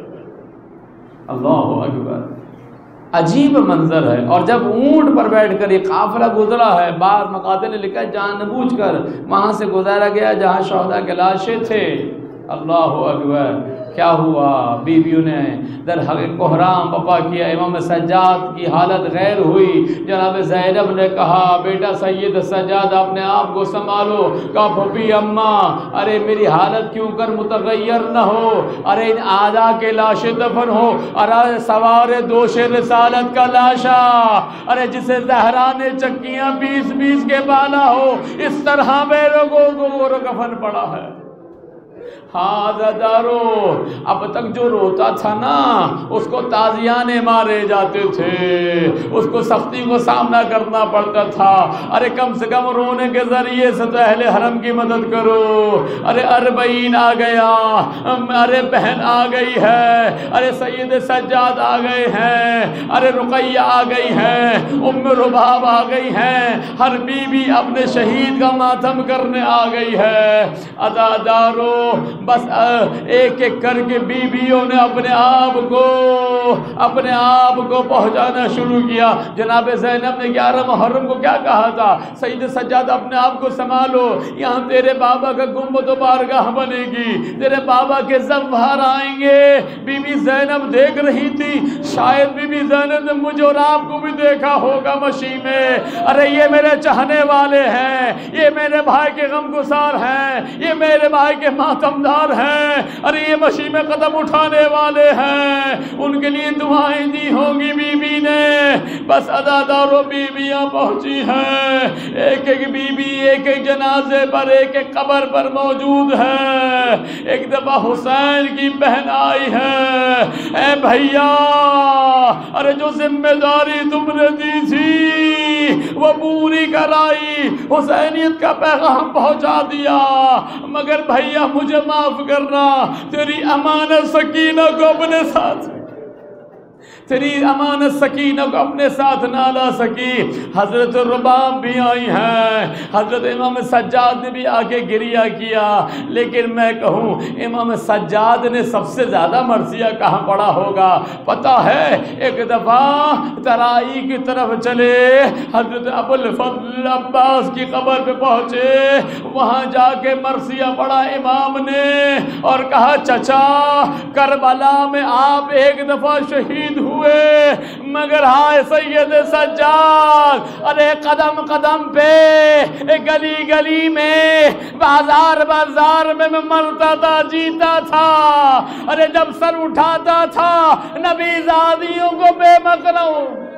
اللہ اکبر، عجیب منظر ہے۔ اور جب اونٹ پر بیٹھ کر یہ قافلہ گزرا ہے، بعض مقاتل نے لکھا ہے جان بوجھ کر وہاں سے گزارا گیا جہاں شہداء کے لاشیں تھے۔ اللہ اکبر، کیا ہوا؟ بیویوں نے در حقیقت کوحرام بپا کیا، امام سجاد کی حالت غیر ہوئی۔ جناب زینب نے کہا بیٹا سید سجاد اپنے آپ کو سنبھالو۔ کہا پھوپھی اماں ارے میری حالت کیوں کر متغیر نہ ہو، ارے ان آدھا کے لاشیں دفن ہو، ارے سوار دوش رسالت کا لاشا، ارے جسے زہرا نے چکیاں بیس بیس کے بالا ہو، اس طرح میرے کو گور کفن پڑا ہے۔ ہاں دارو، اب تک جو روتا تھا نا اس کو تازیانے مارے جاتے تھے، اس کو سختی کو سامنا کرنا پڑتا تھا۔ ارے کم سے کم رونے کے ذریعے سے تو اہل حرم کی مدد کرو۔ ارے اربعین آ گیا، ارے بہن آ گئی ہے، ارے سید سجاد آ گئے ہیں، ارے رقیہ آ گئی ہیں، ام رباب آ گئی ہیں، ہر بیوی اپنے شہید کا ماتم کرنے آ گئی ہے۔ عزادارو بس ایک ایک کر کے بیویوں نے اپنے آپ کو اپنے آپ کو پہنچانا شروع کیا۔ جناب زینب نے گیارہ محرم کو کیا کہا تھا؟ سید سجاد اپنے آپ کو سنبھالو، یہاں تیرے بابا کا گنبد و بارگاہ بنے گی، تیرے بابا کے زوار آئیں گے۔ بی بی زینب دیکھ رہی تھی، شاید بی بی زینب نے مجھے اور آپ کو بھی دیکھا ہوگا مشی میں۔ ارے یہ میرے چاہنے والے ہیں، یہ میرے بھائی کے غم گسار ہیں، یہ میرے بھائی کے ماتم دار ہیں، ارے یہ مشی میں قدم اٹھانے والے ہیں، ان کے لیے دعائیں دی ہوں گی بی بی نے۔ بس عزادارو بیویاں پہنچی ہیں، ایک ایک بی بی ایک ایک جنازے پر ایک ایک قبر پر موجود ہے۔ ایک دفعہ حسین کی بہن آئی ہے، اے بھیا ارے جو ذمہ داری تم نے دی تھی وہ پوری کرائی، حسینیت کا پیغام پہنچا دیا، مگر بھیا مجھے معاف کرنا، تیری امانت سکینہ کو اپنے ساتھ تیری امانت سکینہ کو اپنے ساتھ نہ لا سکی۔ حضرت رباب بھی آئی ہیں، حضرت امام سجاد نے بھی آگے گریہ کیا، لیکن میں کہوں امام سجاد نے سب سے زیادہ مرثیہ کہاں پڑا ہوگا پتہ ہے؟ ایک دفعہ ترائی کی طرف چلے، حضرت ابو الفضل عباس کی قبر پہ پہنچے، وہاں جا کے مرثیہ پڑھا امام نے اور کہا چچا کربلا میں آپ ایک دفعہ شہید ہوئے، مگر ہائے سید سجاد ارے قدم قدم پہ گلی گلی میں بازار بازار میں میں مرتا تھا جیتا تھا، ارے جب سر اٹھاتا تھا نبی زادیوں کو بے مقروں۔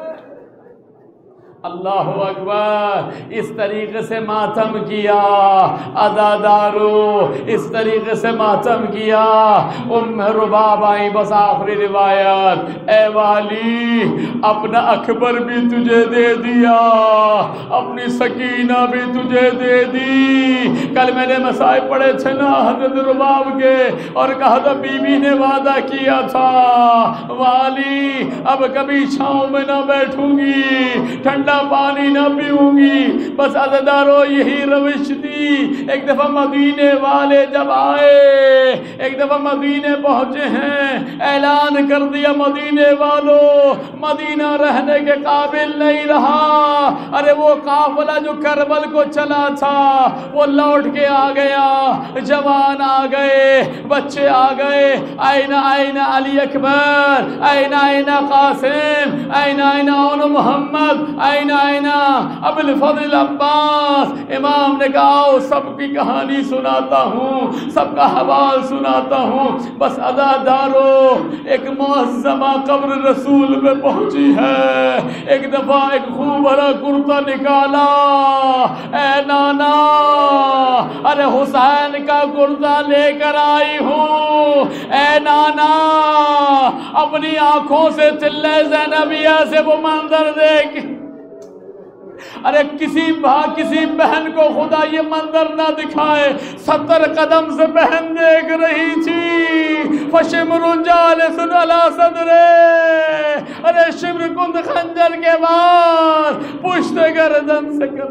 اللہ اکبر، اس طریقے سے ماتم کیا عزادارو، اس طریقے سے ماتم کیا۔ ام رباب آئی، بس آخری روایت، اے والی اپنا اکبر بھی تجھے دے دیا، اپنی سکینہ بھی تجھے دے دی۔ کل میں نے مسائب پڑھے تھے نا حضرت رباب کے، اور کہا تھا بی بی نے وعدہ کیا تھا والی اب کبھی چھاؤں میں نہ بیٹھوں گی، ٹھنڈا ٹھنڈا پانی نہ پیوں گی۔ بس عزیزانو یہی روش تھی۔ ایک دفعہ مدینے والے جب آئے، ایک دفعہ مدینے پہنچے ہیں، اعلان کر دیا مدینے والوں مدینہ رہنے کے قابل نہیں رہا۔ ارے وہ قافلہ جو کربل کو چلا تھا وہ لوٹ کے آ گیا، جوان آ گئے، بچے آ گئے، آئینہ آئینہ علی اکبر، آئینہ آئینہ قاسم، آئینہ آئینہ اون محمد، آئینہ آئینہ ابو الفضل عباس۔ امام نے کہا آؤ سب کی کہانی سناتا ہوں، سب کا حوال سناتا ہوں۔ بس عزادارو ایک معظمہ قبر رسول میں پہنچی ہے، ایک دفعہ ایک خوب بھرا کرتا نکالا، اے نانا ارے حسین کا کرتا لے کر آئی ہوں، اے نانا اپنی آنکھوں سے چلے زینبیہ سے وہ منظر دیکھ۔ ارے کسی بھا کسی بہن کو خدا یہ منظر نہ دکھائے، ستر قدم سے بہن دیکھ رہی تھی۔ فشمر جالس علی صدرے، ارے شمر کند خنجر کے بعد پشت گردن سے کر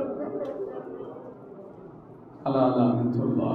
الا لعنت اللہ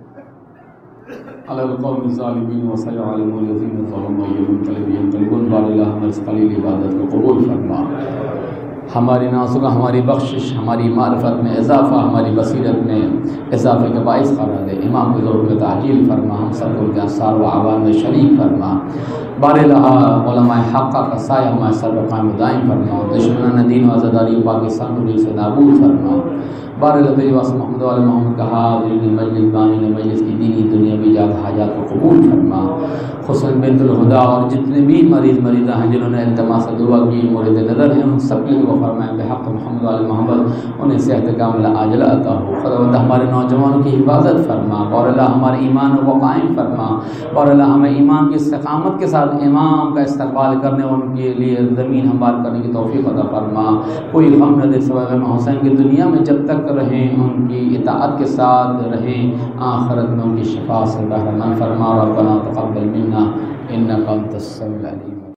علی القوم الظالمین وسيعلم الذين ظلموا ينقلبون بار الہ ہمارے اس قلیل عبادت کو قبول فرما، ہماری نازک ہماری بخشش، ہماری معرفت میں اضافہ، ہماری بصیرت میں اضافے کا باعث قرار دے، امام کی ظہور میں تعجیل فرما، ہم سب کو انصار و عوام میں شریک فرما، بار الہ علماء حقہ کا سایہ ہمارے سر پر قائم دائم فرما، اور دشمنان دین و عزاداری پاکستان کو دل سے نابود فرما۔ بار الہ واسم محمد علیہ محمد کا حاضرین مجلس بانین مجلس کی دینی دنیاوی جات حاجات کو قبول فرما، حسن بنت الہدا اور جتنے بھی مریض مریضہ ہیں جنہوں نے التماس دعا کی مورد نظر ہیں ان سب کے لیے دعا فرمائیں بحق محمد علیہ محمد، انہیں صحت کاملہ عاجلہ عطا ہو۔ خداوند ہمارے نوجوانوں کی حفاظت فرما، اور اللہ ہمارے ایمان کو قائم فرما، اور اللہ ہمیں ایمان کی استقامت کے ساتھ امام کا استقبال کرنے اور ان کے لیے زمین ہموار کرنے کی توفیق عطا فرما۔ کوئی غم نہ دے سوائے غم حسین کی دنیا میں جب تک رہیں ان کی اطاعت کے ساتھ رہیں، آخرت میں ان کی شفاعت سے بہرہ مند فرما۔ ربنا تقبل منا انک انت السمیع العلیم۔